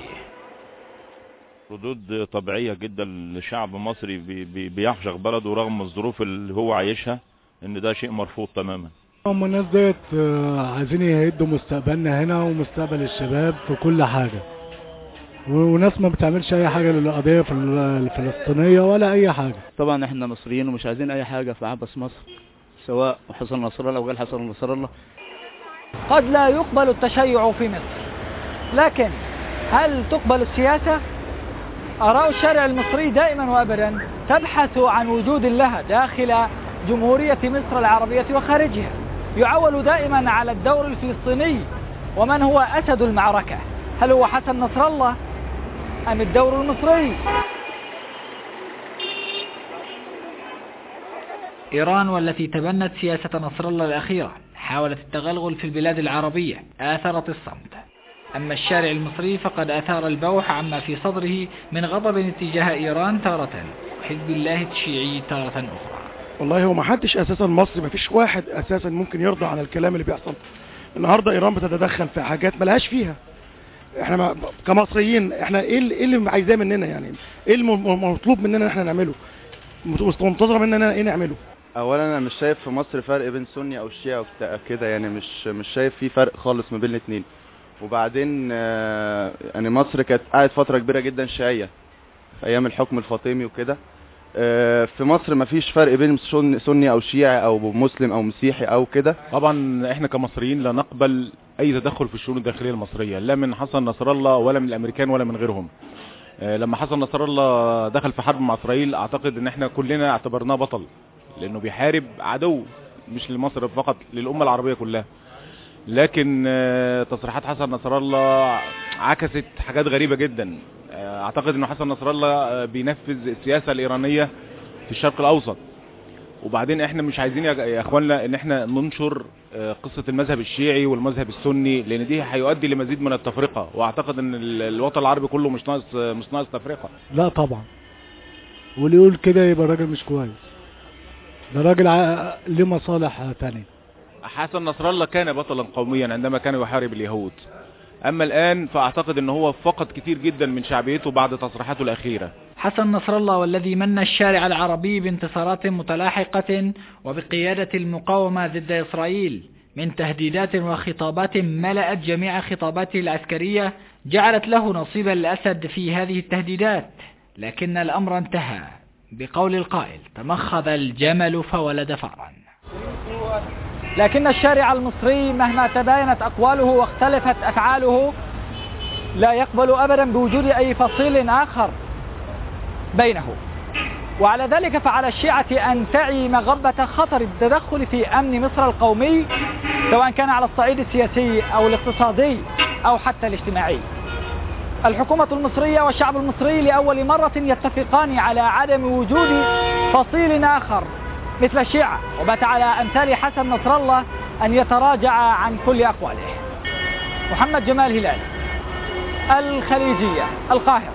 ردود طبيعية جدا لشعب مصري بيحشق بلده رغم الظروف اللي هو عايشها، ان ده شيء مرفوض تماما. هم الناس ديت عايزين يهدوا مستقبلنا هنا ومستقبل الشباب في كل حاجة، وناس ما بتعملش اي حاجة للقضية الفلسطينية ولا اي حاجة. طبعا احنا مصريين ومش عايزين اي حاجة في عبس مصر، سواء حسن نصر الله او غير حسن نصر الله. قد لا يقبل التشيع في مصر، لكن هل تقبل السياسة؟ آراء الشارع المصري دائما وابدا تبحث عن وجود لها داخل جمهورية مصر العربية وخارجها. يعول دائما على الدور الفلسطيني ومن هو أسد المعركة، هل هو حسن نصر الله أم الدور المصري؟ إيران والتي تبنت سياسة نصر الله الأخيرة حاولت التغلغل في البلاد العربية، آثرت الصمت. أما الشارع المصري فقد أثار البوح عما في صدره من غضب اتجاه إيران تارة وحزب الله الشيعي تارة أخرى. والله هو ما حدش اساسا مصري، ما فيش واحد اساسا ممكن يرضى على الكلام اللي بيحصل النهارده. ايران بتتدخل في حاجات ملهاش فيها. احنا ما كمصريين احنا ايه اللي, إيه اللي عايزاه مننا؟ يعني ايه المطلوب مننا احنا نعمله؟ منتظره مننا ايه نعمله؟ اولا انا مش شايف في مصر فرق بين سني او شيعي او كده، يعني مش مش شايف في فرق خالص ما بين الاثنين. وبعدين آه يعني مصر كانت قاعد فتره كبيره جدا شيعيه في ايام الحكم الفاطمي وكده. آه في مصر ما فيش فرق بين سني او شيعي او مسلم او مسيحي او كده. طبعا احنا كمصريين لا نقبل اي تدخل في الشؤون الداخليه المصريه، لا من حسن نصر الله ولا من الامريكان ولا من غيرهم. آه لما حسن نصر الله دخل في حرب مع اسرائيل اعتقد ان احنا كلنا اعتبرناه بطل، لانه بيحارب عدو مش لمصر فقط، للامه العربيه كلها. لكن تصريحات حسن نصر الله عكست حاجات غريبه جدا. اعتقد انه حسن نصر الله بينفذ السياسه الايرانيه في الشرق الاوسط. وبعدين احنا مش عايزين يا اخواننا ان احنا ننشر قصه المذهب الشيعي والمذهب السني، لان دي هيؤدي لمزيد من التفرقه، واعتقد ان الوطن العربي كله مش ناقص مش ناقص تفرقه. لا طبعا، واللي يقول كده يبقى راجل مش كويس، ده راجل له مصالح تانية. حسن نصر الله كان بطلا قوميا عندما كان يحارب اليهود، اما الان فاعتقد ان هو فقد كتير جدا من شعبيته بعد تصريحاته الاخيره. حسن نصر الله والذي من الشارع العربي بانتصارات متلاحقة وبقيادة المقاومة ضد إسرائيل من تهديدات وخطابات ملأت جميع خطاباته العسكرية جعلت له نصيب الأسد في هذه التهديدات، لكن الأمر انتهى بقول القائل: تمخض الجمل فولد فأرا. لكن الشارع المصري مهما تباينت أقواله واختلفت أفعاله لا يقبل أبدا بوجود أي فصيل آخر بينه، وعلى ذلك فعلى الشيعة أن تعي مغبة خطر التدخل في أمن مصر القومي، سواء كان على الصعيد السياسي أو الاقتصادي أو حتى الاجتماعي. الحكومة المصرية والشعب المصري لأول مرة يتفقان على عدم وجود فصيل آخر مثل الشيعة، وبات على أمثال حسن نصر الله أن يتراجع عن كل أقواله. محمد جمال هلال، الخليجية، القاهرة.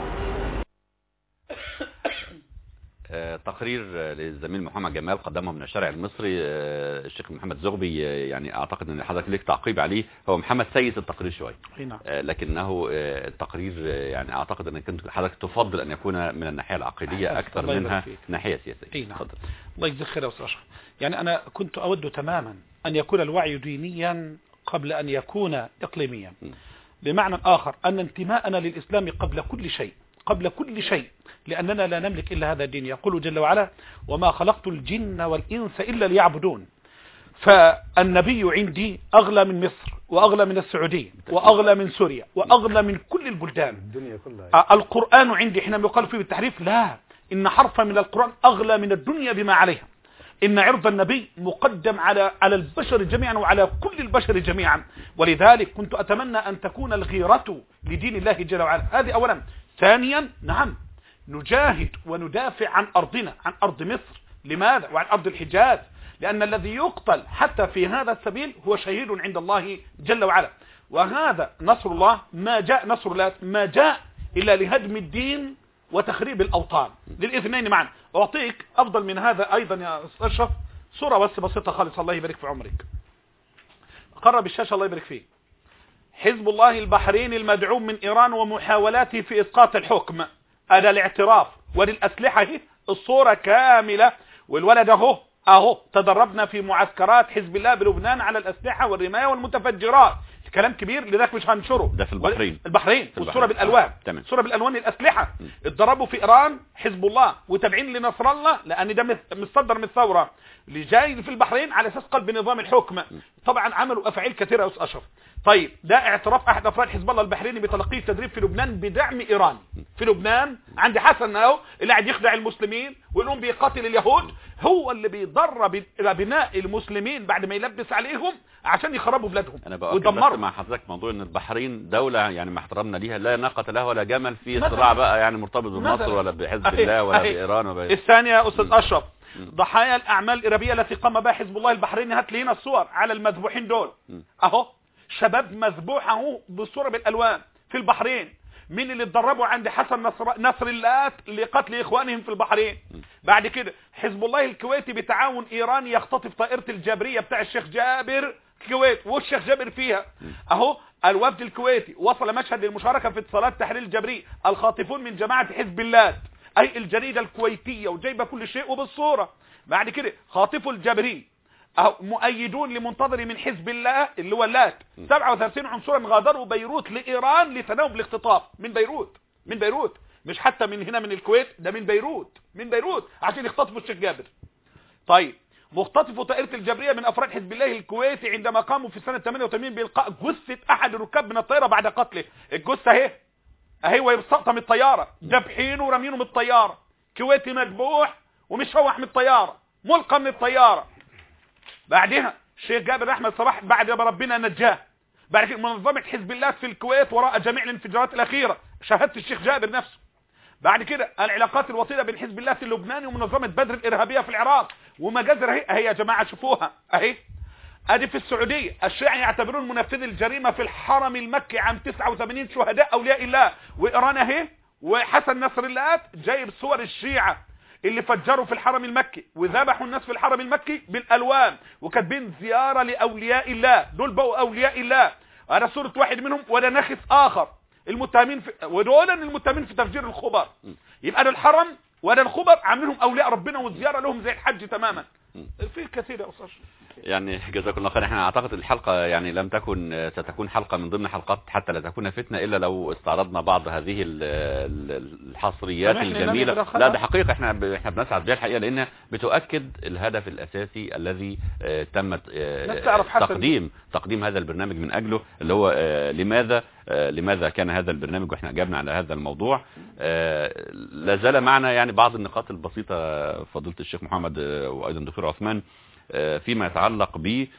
تقرير للزميل محمد جمال قدمه من الشارع المصري الشيخ محمد زغبي، يعني اعتقد ان حضرتك ليك تعقيب عليه. هو محمد سيس التقرير شويه، لكنه التقرير يعني اعتقد ان كنت حضرتك تفضل ان يكون من الناحيه العقيديه اكثر منها ناحيه سياسيه. نعم. الله يجزيك خير يا استاذ اشرف. يعني انا كنت اود تماما ان يكون الوعي دينيا قبل ان يكون اقليميا، بمعنى اخر ان انتماءنا للاسلام قبل كل شيء، قبل كل شيء، لأننا لا نملك إلا هذا الدين. يقول جل وعلا: وما خلقت الجن والإنس إلا ليعبدون. فالنبي عندي أغلى من مصر وأغلى من السعودية وأغلى من سوريا وأغلى من كل البلدان. الدنيا كلها. القرآن عندي حينما يقال فيه بالتحريف، لا، إن حرفا من القرآن أغلى من الدنيا بما عليها. إن عرض النبي مقدم على على البشر جميعا وعلى كل البشر جميعا، ولذلك كنت أتمنى أن تكون الغيرة لدين الله جل وعلا. هذه أولا. ثانيا، نعم، نجاهد وندافع عن أرضنا، عن أرض مصر. لماذا؟ وعن أرض الحجاز، لأن الذي يقتل حتى في هذا السبيل هو شهيد عند الله جل وعلا. وهذا نصر الله، ما جاء نصر الله ما جاء إلا لهدم الدين وتخريب الأوطان، للإثنين معا. أعطيك أفضل من هذا أيضا يا أشرف، صورة بس بسيطة خالص، الله يبارك في عمرك. قرب الشاشة الله يبارك فيه. حزب الله البحريني المدعوم من إيران ومحاولاته في إسقاط الحكم، هذا الاعتراف وللأسلحة، الصورة كاملة. والولد اهو اهو تدربنا في معسكرات حزب الله بلبنان على الأسلحة والرماية والمتفجرات. كلام كبير لذلك مش هنشره. ده في البحرين. البحرين والصورة بالألوان. تمام. الصورة بالألوان الأسلحة. اتدربوا في إيران حزب الله وتابعين لنصر الله، لأن ده مصدر من الثورة اللي جاي في البحرين على أساس قلب نظام الحكم. طبعا عملوا أفعال كثيرة يا أستاذ أشرف. طيب ده اعتراف أحد أفراد حزب الله البحريني بتلقيه تدريب في لبنان بدعم إيراني. في لبنان عندي حسن اهو اللي قاعد يخدع المسلمين ويقولون بيقاتل اليهود، هو اللي بيدرب ابناء المسلمين بعد ما يلبس عليهم عشان يخربوا بلادهم. انا بقى مع حضرتك موضوع ان البحرين دولة يعني ما احترمنا ليها، لا ناقة لها ولا جمل في صراع بقى يعني مرتبط بمصر ولا بحزب الله ولا بإيران ولا. الثانية يا أستاذ أشرف، ضحايا الأعمال الإرهابية التي قام بها حزب الله البحريني، هات لي هنا الصور على المذبوحين دول اهو، شباب مذبوح اهو بالصورة بالألوان في البحرين. مين اللي اتدربوا عند حسن نصر, نصر الله لقتل اخوانهم في البحرين. بعد كده حزب الله الكويتي بتعاون ايراني يختطف طائرة الجابرية بتاع الشيخ جابر الكويت، والشيخ جابر فيها اهو. الوفد الكويتي وصل مشهد للمشاركة في اتصالات تحرير الجبرية، الخاطفون من جماعة حزب الله، اي الجريدة الكويتية وجايبة كل شيء وبالصورة. بعد كده خاطفوا الجبري أو مؤيدون لمنتظري من حزب الله اللي هو اللات، سبعة وثلاثين عنصرا غادروا بيروت لإيران لتناوب الاختطاف من بيروت، من بيروت مش حتى من هنا من الكويت، ده من بيروت، من بيروت عشان يختطفوا الشيخ جابر. طيب مختطفوا طائرة الجبرية من أفراد حزب الله الكويتي عندما قاموا في سنة ثمانية وثمانين بإلقاء جثة أحد الركاب من الطائرة بعد قتله. الجثة اهي اهي وهي بتسقط من الطيارة، جابحينه ورمينه من الطيارة، كويتي مذبوح ومش روح من الطيارة، ملقى من الطيارة. بعدها الشيخ جابر احمد صباح بعد ما ربنا نجاه. بعد كده منظمة حزب الله في الكويت وراء جميع الانفجارات الأخيرة، شهادة الشيخ جابر نفسه. بعد كده العلاقات الوطيدة بين حزب الله اللبناني ومنظمة بدر الإرهابية في العراق، ومجازر اهي اهي يا جماعة شوفوها اهي. ادي في السعودية الشيعة يعتبرون منفذ الجريمة في الحرم المكي عام تسعة وثمانين شهداء أولياء الله، وإيران اهي وحسن نصر الله جايب صور الشيعة اللي فجروا في الحرم المكي وذبحوا الناس في الحرم المكي بالالوان وكاتبين زياره لاولياء الله، دول بقوا اولياء الله. انا صوره واحد منهم وده ناخس اخر المتهمين في ودول المتهمين في تفجير الخبر. يبقى ده الحرم وده الخبر عاملينهم اولياء ربنا والزياره لهم زي الحج تماما. في كثير يا استاذ. يعني جزاكم الله خير. احنا اعتقد الحلقه يعني لم تكن ستكون حلقه من ضمن حلقات حتى لا تكون فتنه الا لو استعرضنا بعض هذه الحصريات الجميله. لا ده حقيقه احنا ب... احنا بنسعد بها الحقيقه لانها بتؤكد الهدف الاساسي الذي تم تقديم تقديم هذا البرنامج من اجله، اللي هو لماذا لماذا كان هذا البرنامج، واحنا اجبنا على هذا الموضوع. لا زال معنا يعني بعض النقاط البسيطه فضيله الشيخ محمد وايضا الدكتور عثمان فيما يتعلق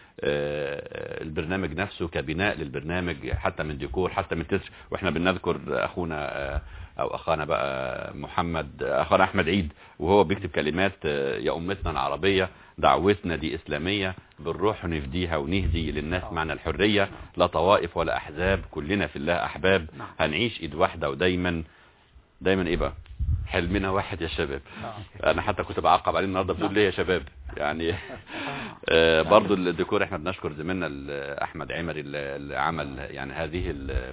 بالبرنامج نفسه كبناء للبرنامج، حتى من ديكور حتى من تتر. واحنا بنذكر اخونا او اخانا بقى محمد اخانا احمد عيد وهو بيكتب كلمات يا امتنا العربية دعوتنا دي اسلامية، بالروح نفديها ونهدي للناس معنى الحرية، لا طوائف ولا احزاب كلنا في الله احباب، هنعيش ايد واحدة ودايما دايما ايه بقى حلمنا واحد يا شباب. انا حتى كنت بعقب عليه النهارده بقول ليه يا شباب يعني. آه برضو الديكور احنا بنشكر زميلنا احمد عمري اللي عمل يعني هذه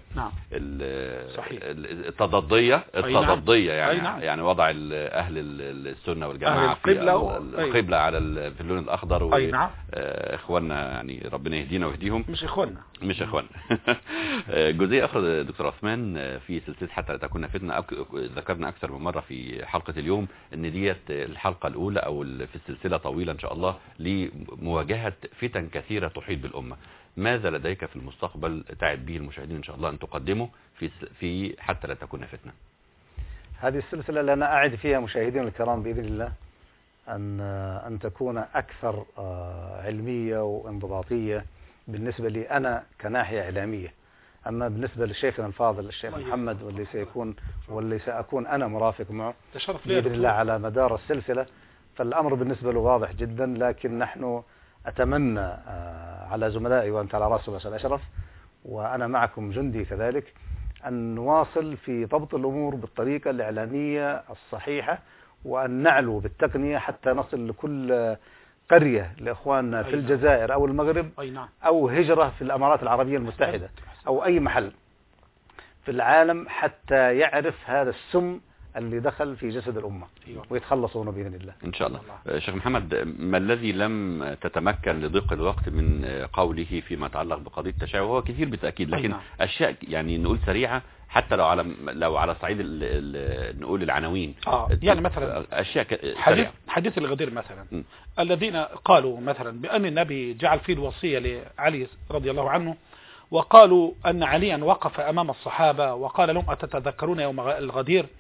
التضاديه التضاديه يعني يعني وضع اهل السنه والجماعه في القبله على في اللون الاخضر، واخواننا يعني ربنا يهدينا ويهديهم. مش اخواننا مش اخواننا جزئيه اخرى دكتور عثمان في سلسله حتى لا تكون فتنه، ذكرنا اكثر من مره في حلقه اليوم ان ديت الحلقه الاولى او في السلسله طويله ان شاء الله لمواجهه فتن كثيره تحيط بالامه. ماذا لديك في المستقبل تعد به المشاهدين ان شاء الله ان تقدمه في في حتى لا تكون فتنه؟ هذه السلسله اللي انا اعد فيها مشاهدينا الكرام باذن الله ان ان تكون اكثر علميه وانضباطيه بالنسبه لي انا كناحيه اعلاميه. أما بالنسبة لشيخنا الفاضل الشيخ محمد واللي سيكون واللي سأكون أنا مرافق معه بإذن الله على مدار السلسلة، فالأمر بالنسبة له واضح جدا. لكن نحن أتمنى على زملائي وأنت على رأس الأستاذ أشرف وأنا معكم جندي كذلك أن نواصل في ضبط الأمور بالطريقة الإعلامية الصحيحة، وأن نعلو بالتقنية حتى نصل لكل قرية لإخواننا في الجزائر أو المغرب أو هجرة في الأمارات العربية المتحدة أو أي محل في العالم حتى يعرف هذا السم اللي دخل في جسد الأمة ويتخلصون بإذن الله إن شاء الله. شيخ محمد، ما الذي لم تتمكن لضيق الوقت من قوله فيما يتعلق بقضية التشيع؟ وهو كثير بالتأكيد، لكن أشياء يعني نقول سريعة حتى لو على لو على صعيد نقول العناوين. آه يعني مثلا أشياء حديث حديث الغدير مثلا م. الذين قالوا مثلا بأن النبي جعل فيه الوصية لعلي رضي الله عنه، وقالوا أن عليا وقف أمام الصحابة وقال لهم أتتذكرون يوم الغدير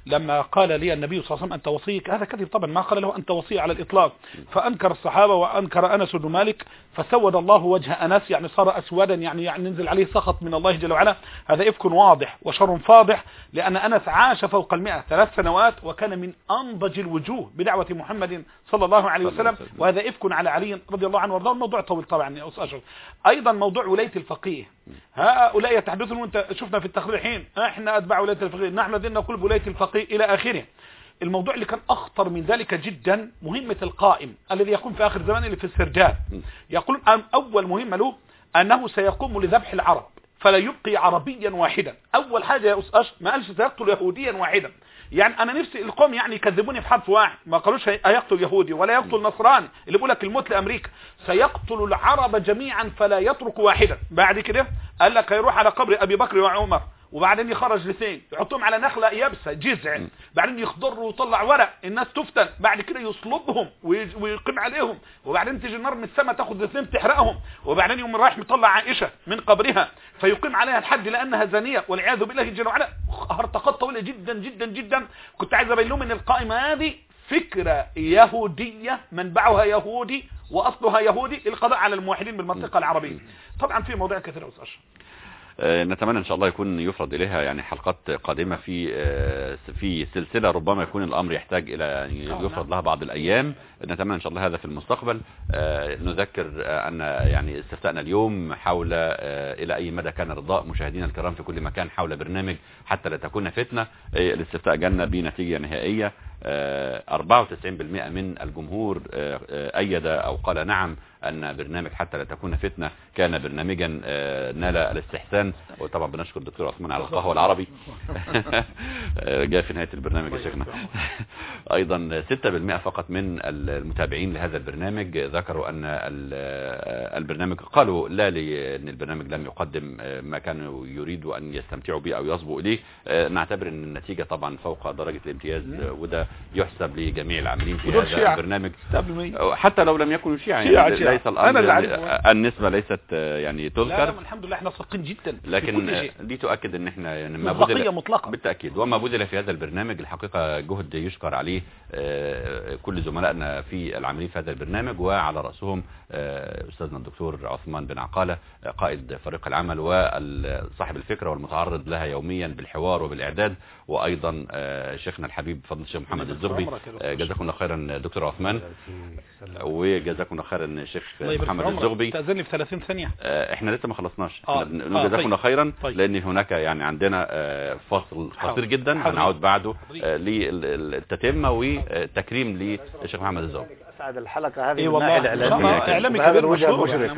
لما قال لي النبي صلى الله عليه وسلم أنت وصيك، هذا كذب طبعا، ما قال له أنت وصي على الإطلاق. فأنكر الصحابة وأنكر أنس بن مالك، فسود الله وجه أنس، يعني صار أسودا، يعني يعني نزل عليه سخط من الله جل وعلا. هذا إفك واضح وشر فاضح، لأن أنس عاش فوق المئة ثلاث سنوات وكان من أنضج الوجوه بدعوة محمد صلى الله عليه وسلم، وهذا إفك على علي رضي الله عنه وارضاه. الموضوع طويل طبعا يا أستاذ أشرف. أيضا موضوع ولاية الفقيه، هؤلاء يتحدثون، وانت شفنا في التقرير الحين احنا أتباع ولاية الفقيه، نحن الذين نقول بولاية الفقيه إلى آخره. الموضوع اللي كان أخطر من ذلك جدا مهمة القائم الذي يقوم في آخر زمان اللي في السرجال. يقول أول مهمة له أنه سيقوم لذبح العرب فلا يبقي عربيا واحدا. أول حاجة يا أستاذ ما قالش سيقتل يهوديا واحدا، يعني أنا نفسي القوم يعني يكذبوني في حرف واحد، ما قالوش هيقتل يهودي ولا يقتل نصراني اللي بيقول لك الموت لأمريكا، سيقتل العرب جميعا فلا يترك واحدا. بعد كده قال لك هيروح على قبر أبي بكر وعمر، وبعدين يخرج الاثنين يحطهم على نخلة يابسة جذع، بعدين يخضر ويطلع ورق، الناس تفتن، بعد كده يصلبهم ويقيم عليهم، وبعدين تيجي النار من السماء تاخد الاثنين تحرقهم، وبعدين يوم رايح مطلع عائشة من قبرها فيقيم عليها الحد لأنها زانية والعياذ بالله جل وعلا. هرطقات طويلة جدا جدا جدا. كنت عايز ابين لهم ان القائمة هذه فكرة يهودية منبعها يهودي وأصلها يهودي، القضاء على الموحدين بالمنطقة العربية. طبعا في مواضيع كثيرة أستاذ أشرف. نتمنى ان شاء الله يكون يفرض اليها يعني حلقات قادمة في في سلسلة، ربما يكون الامر يحتاج الى يعني يفرض لها بعض الايام. نتمنى ان شاء الله هذا في المستقبل. نذكر ان يعني استفتاءنا اليوم حول الى اي مدى كان رضاء مشاهدينا الكرام في كل مكان حول برنامج حتى لا تكون فتنة. الاستفتاء جالنا بنتيجة نهائية، أربعة وتسعين بالمئة من الجمهور أيد أو قال نعم أن برنامج حتى لا تكون فتنة كان برنامجا نال الاستحسان. وطبعا بنشكر الدكتور عثمان على القهوة العربي جاء في نهاية البرنامج يا شيخنا. أيضا ستة بالمئة فقط من المتابعين لهذا البرنامج ذكروا أن البرنامج قالوا لا لأن البرنامج لم يقدم ما كانوا يريدوا أن يستمتعوا به أو يصبوا إليه. نعتبر أن النتيجة طبعا فوق درجة الامتياز، وده يحسب لجميع العاملين في هذا البرنامج حتى لو لم يكونوا شيعا. يعني ليس الأمر يعني النسبة ليست يعني تذكر. لا لا الحمد لله احنا صادقين جدا، لكن دي تؤكد ان احنا يعني ما بذل مطلقا بالتأكيد. وما بذل في هذا البرنامج الحقيقة جهد يشكر عليه كل زملائنا في العاملين في هذا البرنامج، وعلى رأسهم أستاذنا الدكتور عثمان بن عقالة قائد فريق العمل وصاحب الفكرة والمتعرض لها يوميا بالحوار وبالإعداد، وأيضا شيخنا الحبيب فضل الشيخ محمد الزغبي. جزاكم الله خيرا دكتور عثمان، وجزاكم الله خيرا الشيخ محمد الزغبي. تأذني في ثلاثين ثانية. احنا لسه ما خلصناش. آه. آه. جزاكم الله خيرا. طيب. لأن هناك يعني عندنا فصل قصير جدا هنعود بعده للتتمة وتكريم للشيخ محمد الزغبي. أسعد الحلقة هذه. اي والله اعلامي كبير مشهور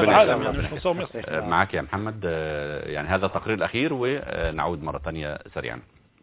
معك يا محمد. يعني هذا التقرير الأخير ونعود مرة ثانية سريعا.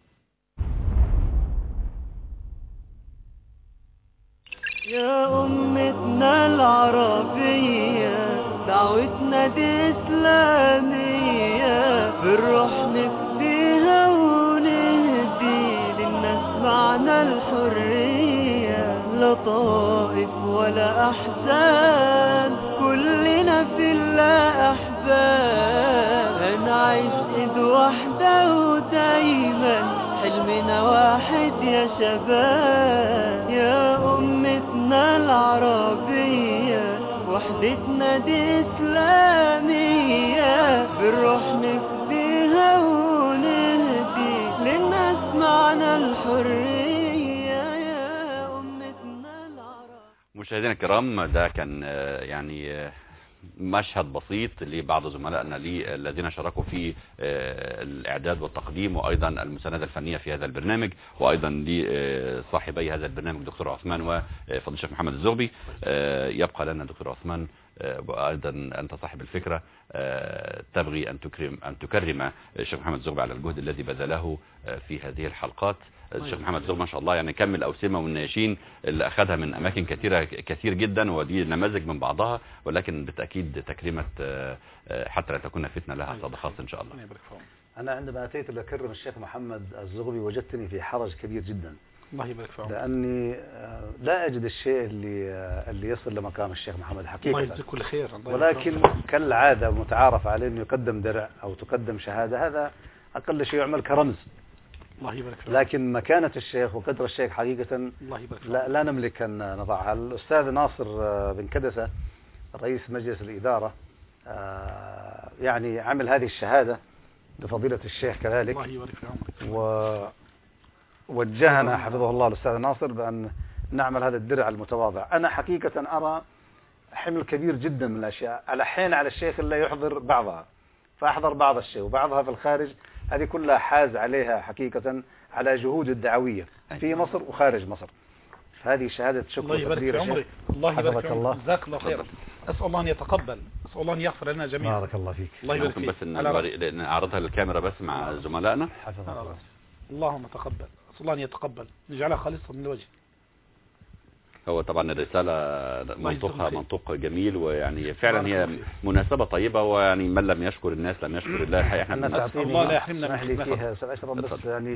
يا أمتنا العربية دعوتنا دي إسلامية، بالروح نفديها ونهدي للناس معنى الحرية، لا طائف ولا أحزان كلنا في الله أحباب، نعيش إيد واحدة ودايما حلمنا واحد يا شباب. يا أمتنا العربية وحدتنا دي إسلامية، بالروح نفديها ونهدي للناس معنى الحرية، يا أمتنا العربية. مشاهدينا الكرام، ده كان يعني مشهد بسيط لبعض زملائنا الذين شاركوا في الإعداد والتقديم وأيضا المساندة الفنية في هذا البرنامج، وأيضا لصاحبي هذا البرنامج دكتور عثمان وفضل الشيخ محمد الزغبي. يبقى لنا دكتور عثمان وأيضا أنت صاحب الفكرة تبغي أن تكرم أن تكرم الشيخ محمد الزغبي على الجهد الذي بذله في هذه الحلقات. الشيخ محمد الزغبي ما شاء الله يعني كمل أوسمة والناشين اللي أخذها من أماكن كثيرة كثير جدا، ودي نماذج من بعضها، ولكن بالتأكيد تكريمة حتى لا تكون فتنة لها صدى خاص إن شاء الله. أنا عندما أتيت لأكرم الشيخ محمد الزغبي وجدتني في حرج كبير جدا. الله يبارك فيك. لأني لا أجد الشيء اللي اللي يصل لمقام الشيخ محمد حقيقة. الله يجزيك كل خير. ولكن كالعادة متعارف عليه إنه يقدم درع أو تقدم شهادة، هذا أقل شيء يعمل كرمز. الله يبارك فيك. لكن مكانة الشيخ وقدر الشيخ حقيقة الله يبارك فيك. لا, لا نملك أن نضعها. الأستاذ ناصر بن كدسة رئيس مجلس الإدارة يعني عمل هذه الشهادة لفضيلة الشيخ كذلك. الله يبارك في عمرك. ووجهنا حفظه الله الأستاذ ناصر بأن نعمل هذا الدرع المتواضع. أنا حقيقة أرى حمل كبير جدا من الأشياء، الحين على الشيخ اللي يحضر بعضها فأحضر بعض الشيء وبعضها في الخارج، هذه كلها حاز عليها حقيقة على جهود الدعوية في مصر وخارج مصر. هذه شهادة شكر. الله يبارك في عمرك. الله يبارك في عمرك. جزاك الله خيرا. أسأل الله أن يتقبل، أسأل الله أن يغفر لنا جميعا. بارك الله فيك. الله يبارك فيك. بس نعرضها للكاميرا بس مع زملائنا. حفظك الله. اللهم تقبل، أسأل الله أن يتقبل، نجعلها خالصة من الوجه. هو طبعا الرسالة منطقها منطق جميل، ويعني فعلا هي مناسبة طيبة، ويعني من لم يشكر الناس لم يشكر الله. احنا الله لا يحرمنا من فيها. سأشرب بس يعني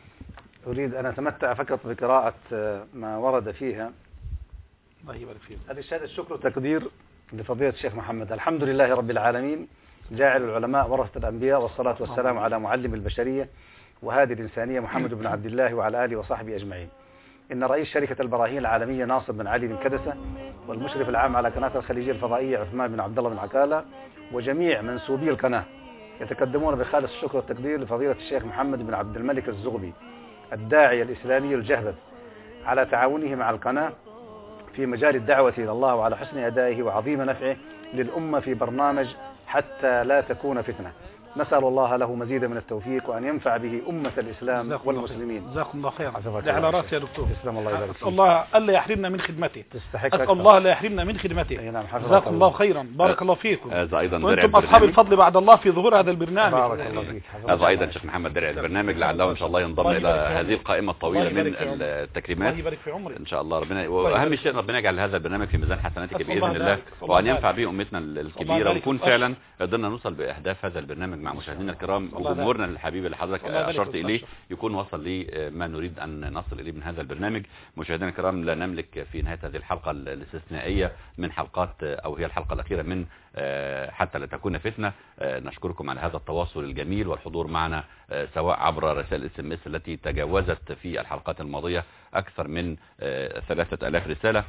أريد أن أتمتع فقط بقراءة ما ورد فيها. الله يبارك فيك. هذه شهادة شكر وتقدير لفضيلة الشيخ محمد. الحمد لله رب العالمين جاعل العلماء ورثة الأنبياء، والصلاة والسلام على معلم البشرية وهذه الإنسانية محمد بن عبد الله وعلى آله وصحبه أجمعين. إن رئيس شركة البراهين العالمية ناصر بن علي بن كدسة، والمشرف العام على قناة الخليجية الفضائية عثمان بن عبد الله بن عكالة، وجميع منسوبي القناة يتقدمون بخالص الشكر والتقدير لفضيلة الشيخ محمد بن عبد الملك الزغبي الداعية الإسلامي الجهبذ على تعاونه مع القناة في مجال الدعوة إلى الله، وعلى حسن أدائه وعظيم نفعه للأمة في برنامج حتى لا تكون فتنة. نسأل الله له مزيدا من التوفيق، وأن ينفع به أمة الإسلام والمسلمين. جزاكم الله خيرا. ده على راسي يا دكتور. تسلم الله يبارك فيك. الله ألا يحرمنا من خدمته. تستحق. أسأل الله لا يحرمنا من خدمته. نعم. جزاكم الله خيرا. بارك الله فيكم. هذا أيضا وأنتم أصحاب الفضل بعد الله في ظهور هذا البرنامج. بارك الله فيك. هذا أيضا شيخ محمد درع البرنامج، لعله إن شاء الله ينضم إلى هذه القائمة الطويلة من التكريمات. الله يبارك في عمرك. إن شاء الله ربنا، وأهم شيء ربنا يجعل هذا البرنامج في ميزان حسناتك بإذن الله، وأن ينفع به أمتنا الكبيرة، ونكون فعلا قدرنا نوصل بأهداف هذا البرنامج مع مشاهدينا الكرام وجمهورنا الحبيب اللي حضرتك أشرت إليه، يكون وصل لي ما نريد أن نصل إليه من هذا البرنامج. مشاهدينا الكرام، لا نملك في نهاية هذه الحلقة الاستثنائية من حلقات، أو هي الحلقة الأخيرة من حتى لا تكون فتنة، نشكركم على هذا التواصل الجميل والحضور معنا، سواء عبر رسائل اس ام اس التي تجاوزت في الحلقات الماضية أكثر من ثلاثة آلاف رسالة،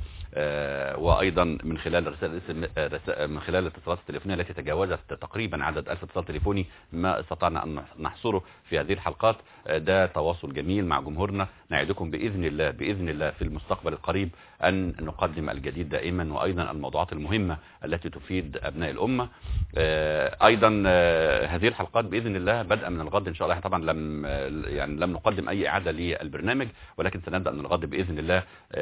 وأيضا من خلال رسائل من خلال الاتصالات التليفونية التي تجاوزت تقريبا عدد ألف اتصال تليفوني ما استطعنا أن نحصره في هذه الحلقات. ده تواصل جميل مع جمهورنا. نعدكم بإذن الله بإذن الله في المستقبل القريب أن نقدم الجديد دائما، وأيضا الموضوعات المهمة التي تفيد أبناء الأمة. أيضا هذه الحلقات بإذن الله بدءا من الغد إن شاء الله. طبعا لم يعني لم نقدم أي إعادة للبرنامج، ولكن سنبدأ من الغد بإذن الله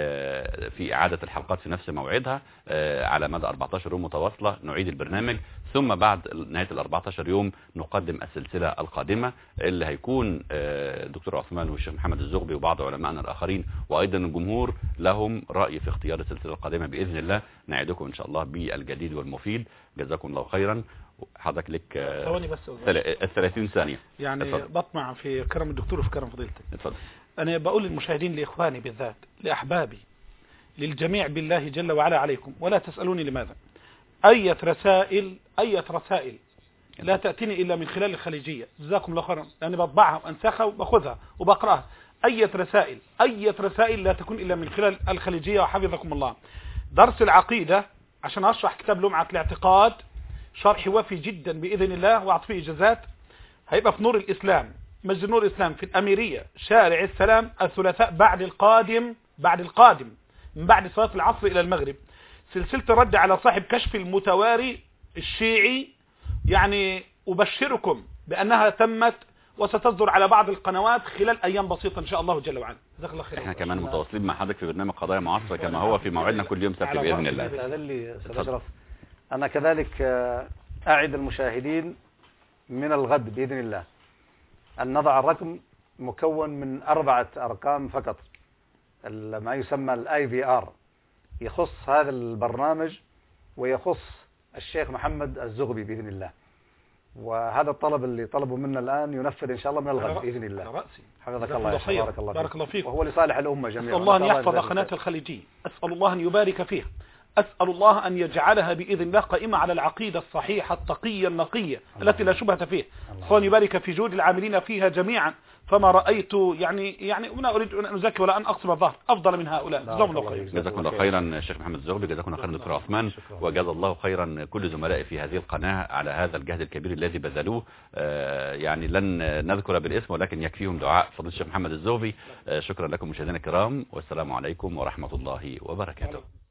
في إعادة الحلقات في نفس موعدها على مدى أربعة عشر يوم متواصلة. نعيد البرنامج، ثم بعد نهاية ال أربعة عشر يوم نقدم السلسلة القادمة اللي هيكون الدكتور عثمان والشيخ محمد الزغبي وبعض علمائنا الآخرين، وأيضا الجمهور لهم رأي في اختيار السلسلة القادمة بإذن الله. نعدكم إن شاء الله بالجديد والمفيد. جزاكم الله خيرا. حضرتك لك ثواني بس الثلاثين ثانية يعني. اتفضل. بطمع في كرم الدكتور وفي كرم فضيلتك. اتفضل. أنا بقول للمشاهدين، لإخواني بالذات، لأحبابي، للجميع بالله جل وعلا عليكم، ولا تسألوني لماذا، أية رسائل أية رسائل لا تأتيني إلا من خلال الخليجية. جزاكم الله خيرا، لأني بطبعها وأنسخها وبأخذها وبقرأها. أية رسائل أية رسائل لا تكون إلا من خلال الخليجية، وحفظكم الله. درس العقيدة عشان أشرح كتاب لمعة الاعتقاد، شرح وافي جدا بإذن الله وأعطيه إجازات، هيبقى في نور الإسلام، مسجد نور الإسلام في الأميرية شارع السلام، الثلاثاء بعد القادم بعد القادم من بعد صلاة العصر إلى المغرب. سلسلة الرد على صاحب كشف المتواري الشيعي، يعني أبشركم بأنها تمت وستصدر على بعض القنوات خلال أيام بسيطة إن شاء الله جل وعلا. جزاك الله خير. احنا كمان متواصلين مع حضرتك في برنامج قضايا معاصرة كما هو في موعدنا كل يوم سبت بإذن الله. هذا اللي أشرف. أنا كذلك أعد المشاهدين من الغد بإذن الله أن نضع الرقم مكون من أربعة أرقام فقط، ما يسمى الاي في ار، يخص هذا البرنامج ويخص الشيخ محمد الزغبي بإذن الله. وهذا الطلب اللي طلبوا منا الآن ينفذ إن شاء الله من الغد بإذن الله. حفظك الله يا بارك الله بارك الله فيك. وهو لصالح الأمة جميعا. أسأل الله أن يحفظ قناة الخليجية، أسأل الله أن يبارك فيها، أسأل الله أن يجعلها بإذن الله قائمة على العقيدة الصحيحة التقية النقية التي لا شبهة فيها. صلى يبارك في جهود العاملين فيها جميعا، فما رأيت يعني يعني ولا أريد أن أزكي ولا أن أقصم الظهر أفضل من هؤلاء. جزاكم الله خيرا. جزاكم الله خيرا الشيخ محمد الزغبي، جزاكم الله خيرا دكتور عثمان، وجزا الله خيرا كل زملائي في هذه القناة على هذا الجهد الكبير الذي بذلوه. آه يعني لن نذكر بالاسم ولكن يكفيهم دعاء فضيلة الشيخ محمد الزغبي. آه شكرا لكم مشاهدينا الكرام، والسلام عليكم ورحمة الله وبركاته.